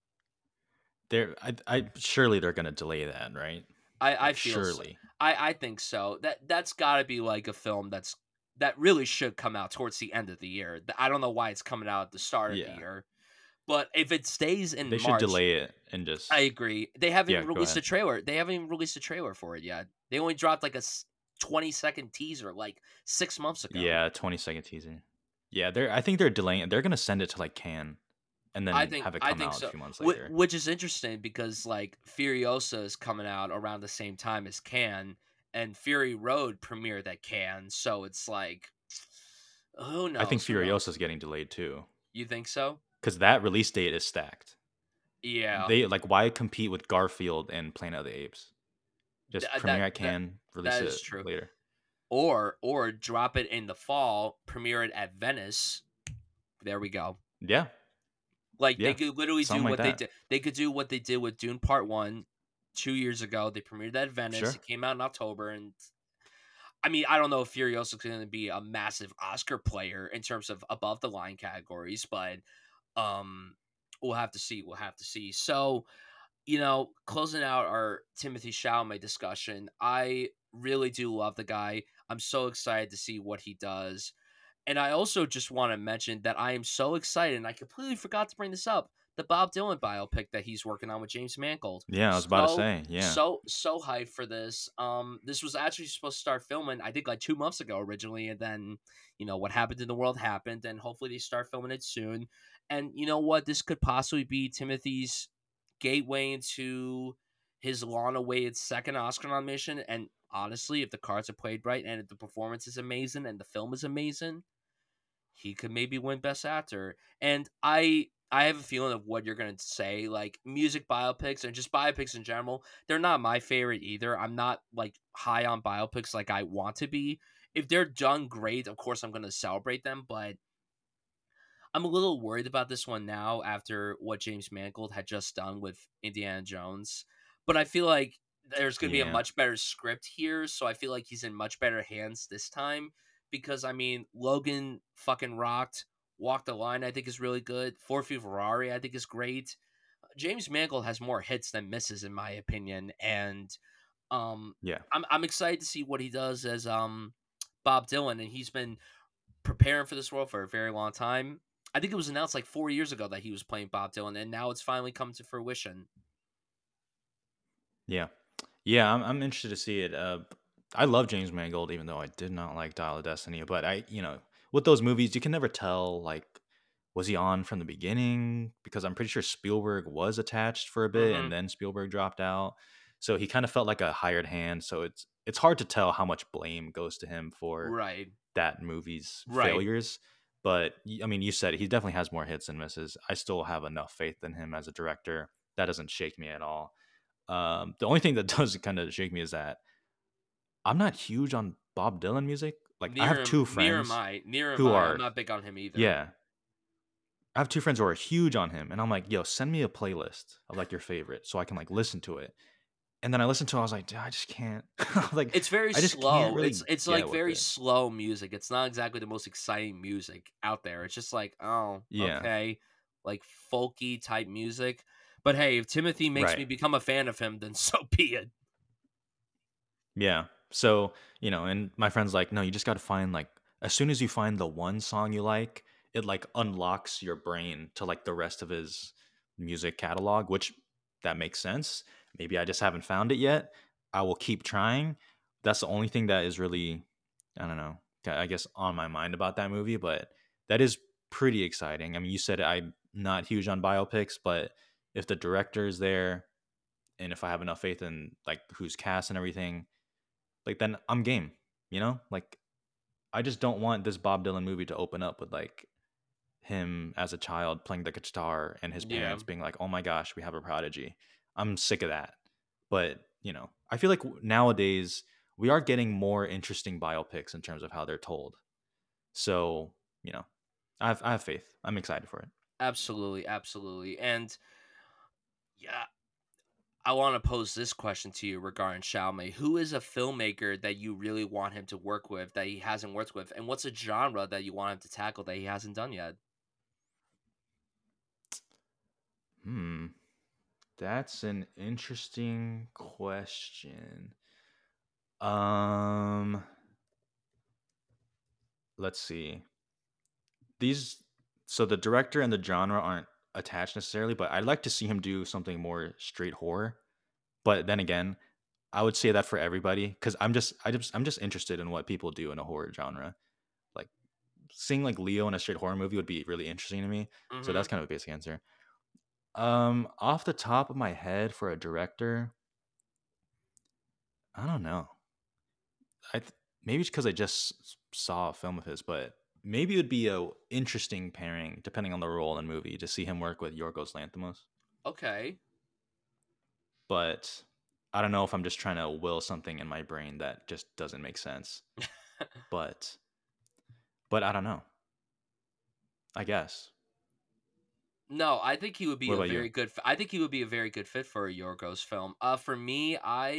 Speaker 2: I surely they're gonna delay that, right?
Speaker 1: I
Speaker 2: Like
Speaker 1: feel so.
Speaker 2: surely.
Speaker 1: I think so. That's got to be like a film that really should come out towards the end of the year. I don't know why it's coming out at the start of the
Speaker 2: Yeah.
Speaker 1: year, but if it stays in
Speaker 2: They should
Speaker 1: March,
Speaker 2: delay it and
Speaker 1: I
Speaker 2: just
Speaker 1: agree. They haven't
Speaker 2: yeah,
Speaker 1: even
Speaker 2: go
Speaker 1: released
Speaker 2: ahead.
Speaker 1: a trailer. They haven't even released a trailer for it yet. They only dropped like a 20-second teaser like 6 months ago.
Speaker 2: Yeah, 20-second teaser. Yeah, I think they're delaying it. They're gonna send it to like Cannes and then have it
Speaker 1: I
Speaker 2: come
Speaker 1: think
Speaker 2: out a
Speaker 1: so.
Speaker 2: few months later.
Speaker 1: Which is interesting because like Furiosa is coming out around the same time as Can, and Fury Road premiered at Cannes, so it's like, who
Speaker 2: I think
Speaker 1: knows? Who knows?
Speaker 2: Furiosa's getting delayed too.
Speaker 1: You think so?
Speaker 2: Because that release date is stacked.
Speaker 1: Yeah,
Speaker 2: They like why compete with Garfield and Planet of the Apes? Just
Speaker 1: th-
Speaker 2: premiere
Speaker 1: that
Speaker 2: at
Speaker 1: that
Speaker 2: Cannes, release
Speaker 1: that is
Speaker 2: it
Speaker 1: true.
Speaker 2: later.
Speaker 1: Or drop it in the fall, premiere it at Venice. There we go.
Speaker 2: Yeah,
Speaker 1: Like they
Speaker 2: yeah.
Speaker 1: could literally do
Speaker 2: Something like
Speaker 1: what they
Speaker 2: that.
Speaker 1: did. They could do what they did with Dune Part One 2 years ago. They premiered that at Venice.
Speaker 2: Sure.
Speaker 1: It came out in October, and I mean, I don't know if Furiosa is going to be a massive Oscar player in terms of above the line categories, but um, we'll have to see. We'll have to see. So, closing out our Timothy Chalamet discussion, I really do love the guy. I'm so excited to see what he does. And I also just want to mention that I am so excited, and I completely forgot to bring this up. The Bob Dylan biopic that he's working on with James Mangold.
Speaker 2: Yeah, I was about to
Speaker 1: So,
Speaker 2: say, yeah.
Speaker 1: so hyped for this. This was actually supposed to start filming, I think, like 2 months ago originally, and then, what happened in the world happened, and hopefully they start filming it soon. And you know what? This could possibly be Timothy's gateway into his long-awaited second Oscar nomination. And honestly, if the cards are played right and if the performance is amazing and the film is amazing, he could maybe win best actor. And I have a feeling of what you're going to say. Like music biopics and just biopics in general, they're not my favorite either. I'm not like high on biopics like I want to be. If they're done great, of course I'm going to celebrate them, but I'm a little worried about this one now after what James Mangold had just done with Indiana Jones. But I feel like there's going to be a
Speaker 2: Yeah.
Speaker 1: much better script here, so I feel like he's in much better hands this time because I mean, Logan fucking rocked. Walk the Line I think is really good. Ford v Ferrari I think is great. James Mangold has more hits than misses in my opinion, and um
Speaker 2: Yeah.
Speaker 1: I'm excited to see what he does as Bob Dylan, and he's been preparing for this role for a very long time. I think it was announced like 4 years ago that he was playing Bob Dylan, and now it's finally come to fruition.
Speaker 2: Yeah. Yeah, I'm interested to see it. I love James Mangold, even though I did not like Dial of Destiny. But with those movies, you can never tell, like, was he on from the beginning? Because I'm pretty sure Spielberg was attached for a bit,
Speaker 1: Hmm.
Speaker 2: and then Spielberg dropped out. So he kind of felt like a hired hand. So it's hard to tell how much blame goes to him for
Speaker 1: Right,
Speaker 2: that movie's
Speaker 1: right.
Speaker 2: failures. But I mean, you said it, he definitely has more hits than misses. I still have enough faith in him as a director. That doesn't shake me at all. The only thing that does kind of shake me is that I'm not huge on Bob Dylan music. Like I have two
Speaker 1: Near am
Speaker 2: friends
Speaker 1: I. Near am
Speaker 2: who
Speaker 1: I. I'm
Speaker 2: are
Speaker 1: not big on him either.
Speaker 2: yeah, I have two friends who are huge on him, and I'm like, yo, send me a playlist of like your favorite so I can like listen to it. And then I listened to it, I was like, "Dude, I just can't." I was like,
Speaker 1: It's very
Speaker 2: I just can't
Speaker 1: slow.
Speaker 2: really
Speaker 1: It's like
Speaker 2: get with
Speaker 1: very
Speaker 2: it.
Speaker 1: slow music. It's not exactly the most exciting music out there. It's just like, oh,
Speaker 2: Yeah,
Speaker 1: okay, like folky type music. But hey, if Timothy makes
Speaker 2: right.
Speaker 1: me become a fan of him, then so be it.
Speaker 2: Yeah. So, and my friend's like, "No, you just got to find like as soon as you find the one song you like, it like unlocks your brain to like the rest of his music catalog," which that makes sense. Maybe I just haven't found it yet. I will keep trying. That's the only thing that is really, I don't know, I guess on my mind about that movie, but that is pretty exciting. I mean, you said I'm not huge on biopics, but if the director is there and if I have enough faith in like who's cast and everything, like then I'm game, Like I just don't want this Bob Dylan movie to open up with like him as a child playing the guitar and his
Speaker 1: Yeah.
Speaker 2: parents being like, "Oh my gosh, we have a prodigy." I'm sick of that. But, I feel like nowadays we are getting more interesting biopics in terms of how they're told. So, you know, I have faith. I'm excited for it.
Speaker 1: Absolutely, absolutely. And yeah, I want to pose this question to you regarding Chalamet. Who is a filmmaker that you really want him to work with that he hasn't worked with? And what's a genre that you want him to tackle that he hasn't done yet?
Speaker 2: Hmm, that's an interesting question. Um, let's see. These so the director and the genre aren't attached necessarily, but I'd like to see him do something more straight horror. But then again, I would say that for everybody because I'm just interested in what people do in a horror genre. Like seeing like Leo in a straight horror movie would be really interesting to me. So
Speaker 1: Mm-hmm.
Speaker 2: that's kind of a basic answer. Off the top of my head for a director, I don't know. Maybe it's because I just saw a film of his, but maybe it would be a interesting pairing depending on the role in the movie to see him work with Yorgos Lanthimos.
Speaker 1: Okay.
Speaker 2: But I don't know if I'm just trying to will something in my brain that just doesn't make sense. But I don't know. I guess.
Speaker 1: No, I think he would be
Speaker 2: What
Speaker 1: a
Speaker 2: about you?
Speaker 1: very good. I think he would be a very good fit for a Yorgos film. For me,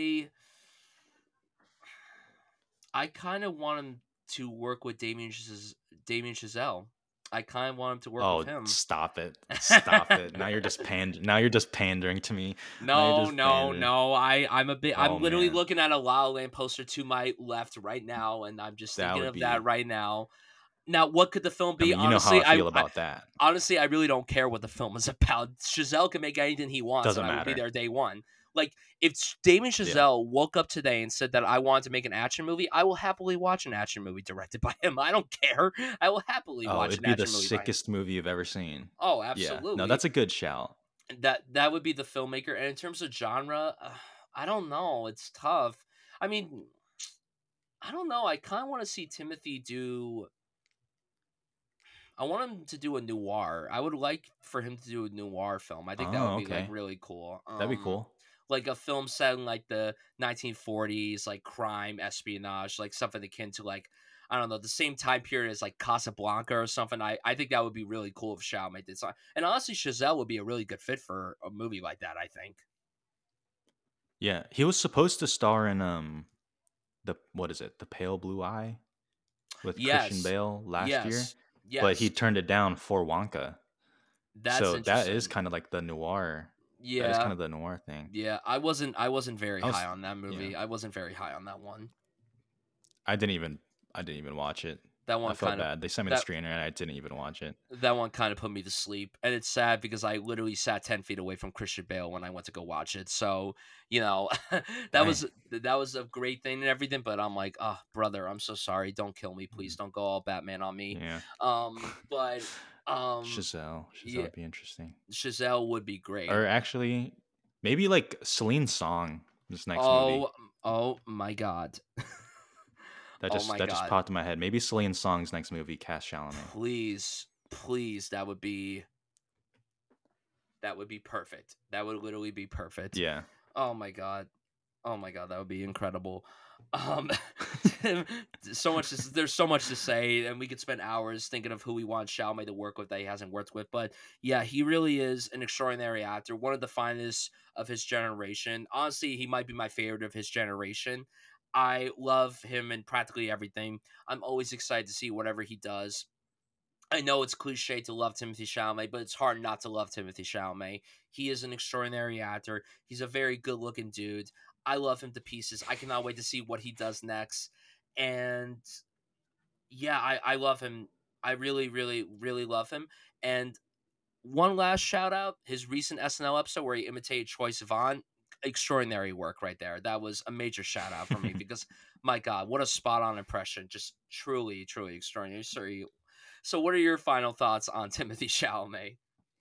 Speaker 1: I kind of want him to work with Damien Chazelle. I kind of want him to work with
Speaker 2: Oh,
Speaker 1: him.
Speaker 2: stop it. Stop it. Now you're just pandering to me. Now you're
Speaker 1: No,
Speaker 2: just
Speaker 1: no,
Speaker 2: pandering.
Speaker 1: no. I'm
Speaker 2: Oh
Speaker 1: literally
Speaker 2: man.
Speaker 1: looking at a La La Land poster to my left right now, and I'm just
Speaker 2: That
Speaker 1: thinking
Speaker 2: would
Speaker 1: of that
Speaker 2: be
Speaker 1: right now. Now, what could the film
Speaker 2: I
Speaker 1: be?
Speaker 2: mean, you know how
Speaker 1: Honestly,
Speaker 2: I feel about that.
Speaker 1: honestly, I really don't care what the film is about. Chazelle can make anything he wants, and
Speaker 2: Doesn't
Speaker 1: I will be
Speaker 2: matter.
Speaker 1: there day one. Like, if Damien
Speaker 2: Yeah.
Speaker 1: Chazelle woke up today and said that I want to make an action movie, I will happily watch an action movie directed by him. I don't care. I will happily
Speaker 2: Oh,
Speaker 1: watch
Speaker 2: it'd
Speaker 1: an
Speaker 2: be the
Speaker 1: action movie by him.
Speaker 2: sickest movie you've ever seen.
Speaker 1: Oh,
Speaker 2: Yeah. No,
Speaker 1: absolutely.
Speaker 2: that's a good shout.
Speaker 1: That would be the filmmaker. And in terms of genre, I don't know. It's tough. I mean, I don't know. I kind of want to see Timothy do. I want him to do a noir. I would like for him to do a noir film. I think that would
Speaker 2: Oh,
Speaker 1: be like
Speaker 2: okay.
Speaker 1: really cool.
Speaker 2: That'd be cool.
Speaker 1: Like a film set in like the 1940s, like crime, espionage, like something akin to like I don't know the same time period as like Casablanca or something. I think that would be really cool if Chalamet did something. And honestly, Chazelle would be a really good fit for a movie like that. I think.
Speaker 2: Yeah. He was supposed to star in the what is it? The Pale Blue Eye with Christian
Speaker 1: Yes,
Speaker 2: Bale last year,
Speaker 1: yes,
Speaker 2: but he
Speaker 1: yes.
Speaker 2: turned it down for Wonka.
Speaker 1: That's
Speaker 2: So that is
Speaker 1: interesting.
Speaker 2: kind of like the noir. That is kind
Speaker 1: Yeah,
Speaker 2: of the noir thing.
Speaker 1: yeah. I wasn't very
Speaker 2: I
Speaker 1: high
Speaker 2: was
Speaker 1: on that
Speaker 2: yeah.
Speaker 1: movie. I wasn't very high on that one.
Speaker 2: I didn't even watch it.
Speaker 1: That
Speaker 2: I
Speaker 1: one
Speaker 2: felt
Speaker 1: kind of
Speaker 2: bad. They sent me the
Speaker 1: that
Speaker 2: screener and I didn't even watch it.
Speaker 1: that one kind of put me to sleep, and it's sad because I literally sat 10 feet away from Christian Bale when I went to go watch it. So you know,
Speaker 2: Dang.
Speaker 1: that was a great thing and everything. But I'm like, oh brother, I'm so sorry. Don't kill me, please.
Speaker 2: Mhm.
Speaker 1: Don't go all Batman on me.
Speaker 2: Yeah.
Speaker 1: But
Speaker 2: Giselle
Speaker 1: yeah,
Speaker 2: would be interesting.
Speaker 1: Chazelle would be great.
Speaker 2: Or actually, maybe like Celine's song. This next movie
Speaker 1: Oh, oh my god.
Speaker 2: that
Speaker 1: Oh
Speaker 2: just
Speaker 1: my
Speaker 2: that just
Speaker 1: god.
Speaker 2: popped in my head. Maybe Celine's song's next movie. Cast Chalamet.
Speaker 1: Please, please, that would be perfect. That would literally be perfect.
Speaker 2: Yeah.
Speaker 1: Oh my god. Oh my god, that would be incredible. Um, so much. There's so much to say, and we could spend hours thinking of who we want Chalamet to work with that he hasn't worked with. But yeah, he really is an extraordinary actor, one of the finest of his generation. Honestly, he might be my favorite of his generation. I love him in practically everything. I'm always excited to see whatever he does. I know it's cliche to love Timothy Chalamet, but it's hard not to love Timothy Chalamet. He is an extraordinary actor. He's a very good looking dude. I love him to pieces. I cannot wait to see what he does next. And yeah, I love him. I really, really, really love him. And one last shout out his recent SNL episode where he imitated Troye Sivan. Extraordinary work right there. That was a major shout out for me because, my God, what a spot on impression. Just truly, truly extraordinary. So, what are your final thoughts on Timothy Chalamet?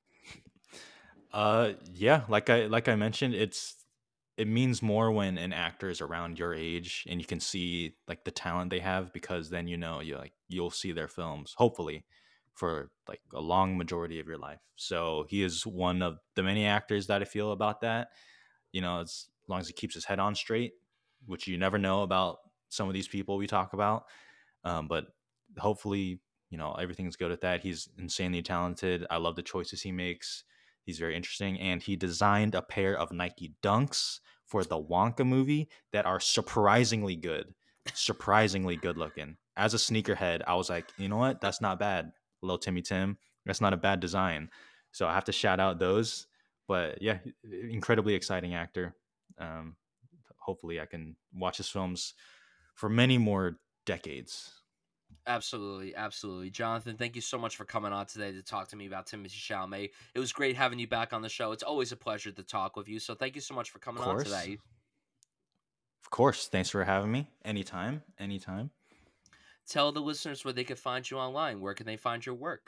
Speaker 2: Yeah, like I mentioned, it means more when an actor is around your age and you can see like the talent they have, because then you'll see their films hopefully for like a long majority of your life. So he is one of the many actors that I feel about that. As long as he keeps his head on straight, which you never know about some of these people we talk about. But hopefully, everything's good at that. He's insanely talented. I love the choices he makes. He's very interesting. And he designed a pair of Nike Dunks for the Wonka movie that are surprisingly good looking. As a sneakerhead, I was like, you know what? That's not bad. Little Timmy Tim. That's not a bad design. So I have to shout out those. But yeah, incredibly exciting actor. Um, Hopefully, I can watch his films for many more decades.
Speaker 1: Absolutely, absolutely. Jonathan, thank you so much for coming on today to talk to me about Timothy Chalamet. It was great having you back on the show. It's always a pleasure to talk with you. So, thank you so much for
Speaker 2: Of
Speaker 1: coming on
Speaker 2: course.
Speaker 1: today.
Speaker 2: Of course. Thanks for having me. Anytime. Anytime.
Speaker 1: Tell the listeners where they can find you online. Where can they find your work?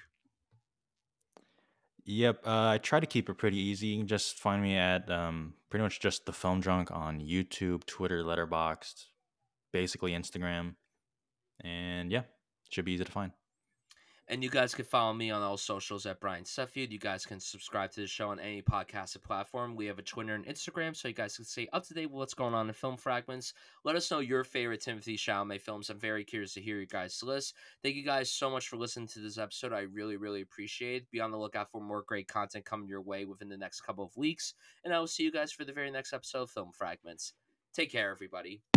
Speaker 2: Yep. I try to keep it pretty easy. You can just find me at pretty much just the Film Drunk on YouTube, Twitter, Letterboxd, basically Instagram. And yeah, should be easy to find.
Speaker 1: And you guys can follow me on all socials at Brian Suffield. You guys can subscribe to the show on any podcasting platform. We have a Twitter and Instagram, so you guys can stay up to date with what's going on in Film Fragments. Let us know your favorite Timothy Chalamet films. I'm very curious to hear your guys' list. Thank you guys so much for listening to this episode. I really, really appreciate it. Be on the lookout for more great content coming your way within the next couple of weeks. And I will see you guys for the very next episode of Film Fragments. Take care, everybody.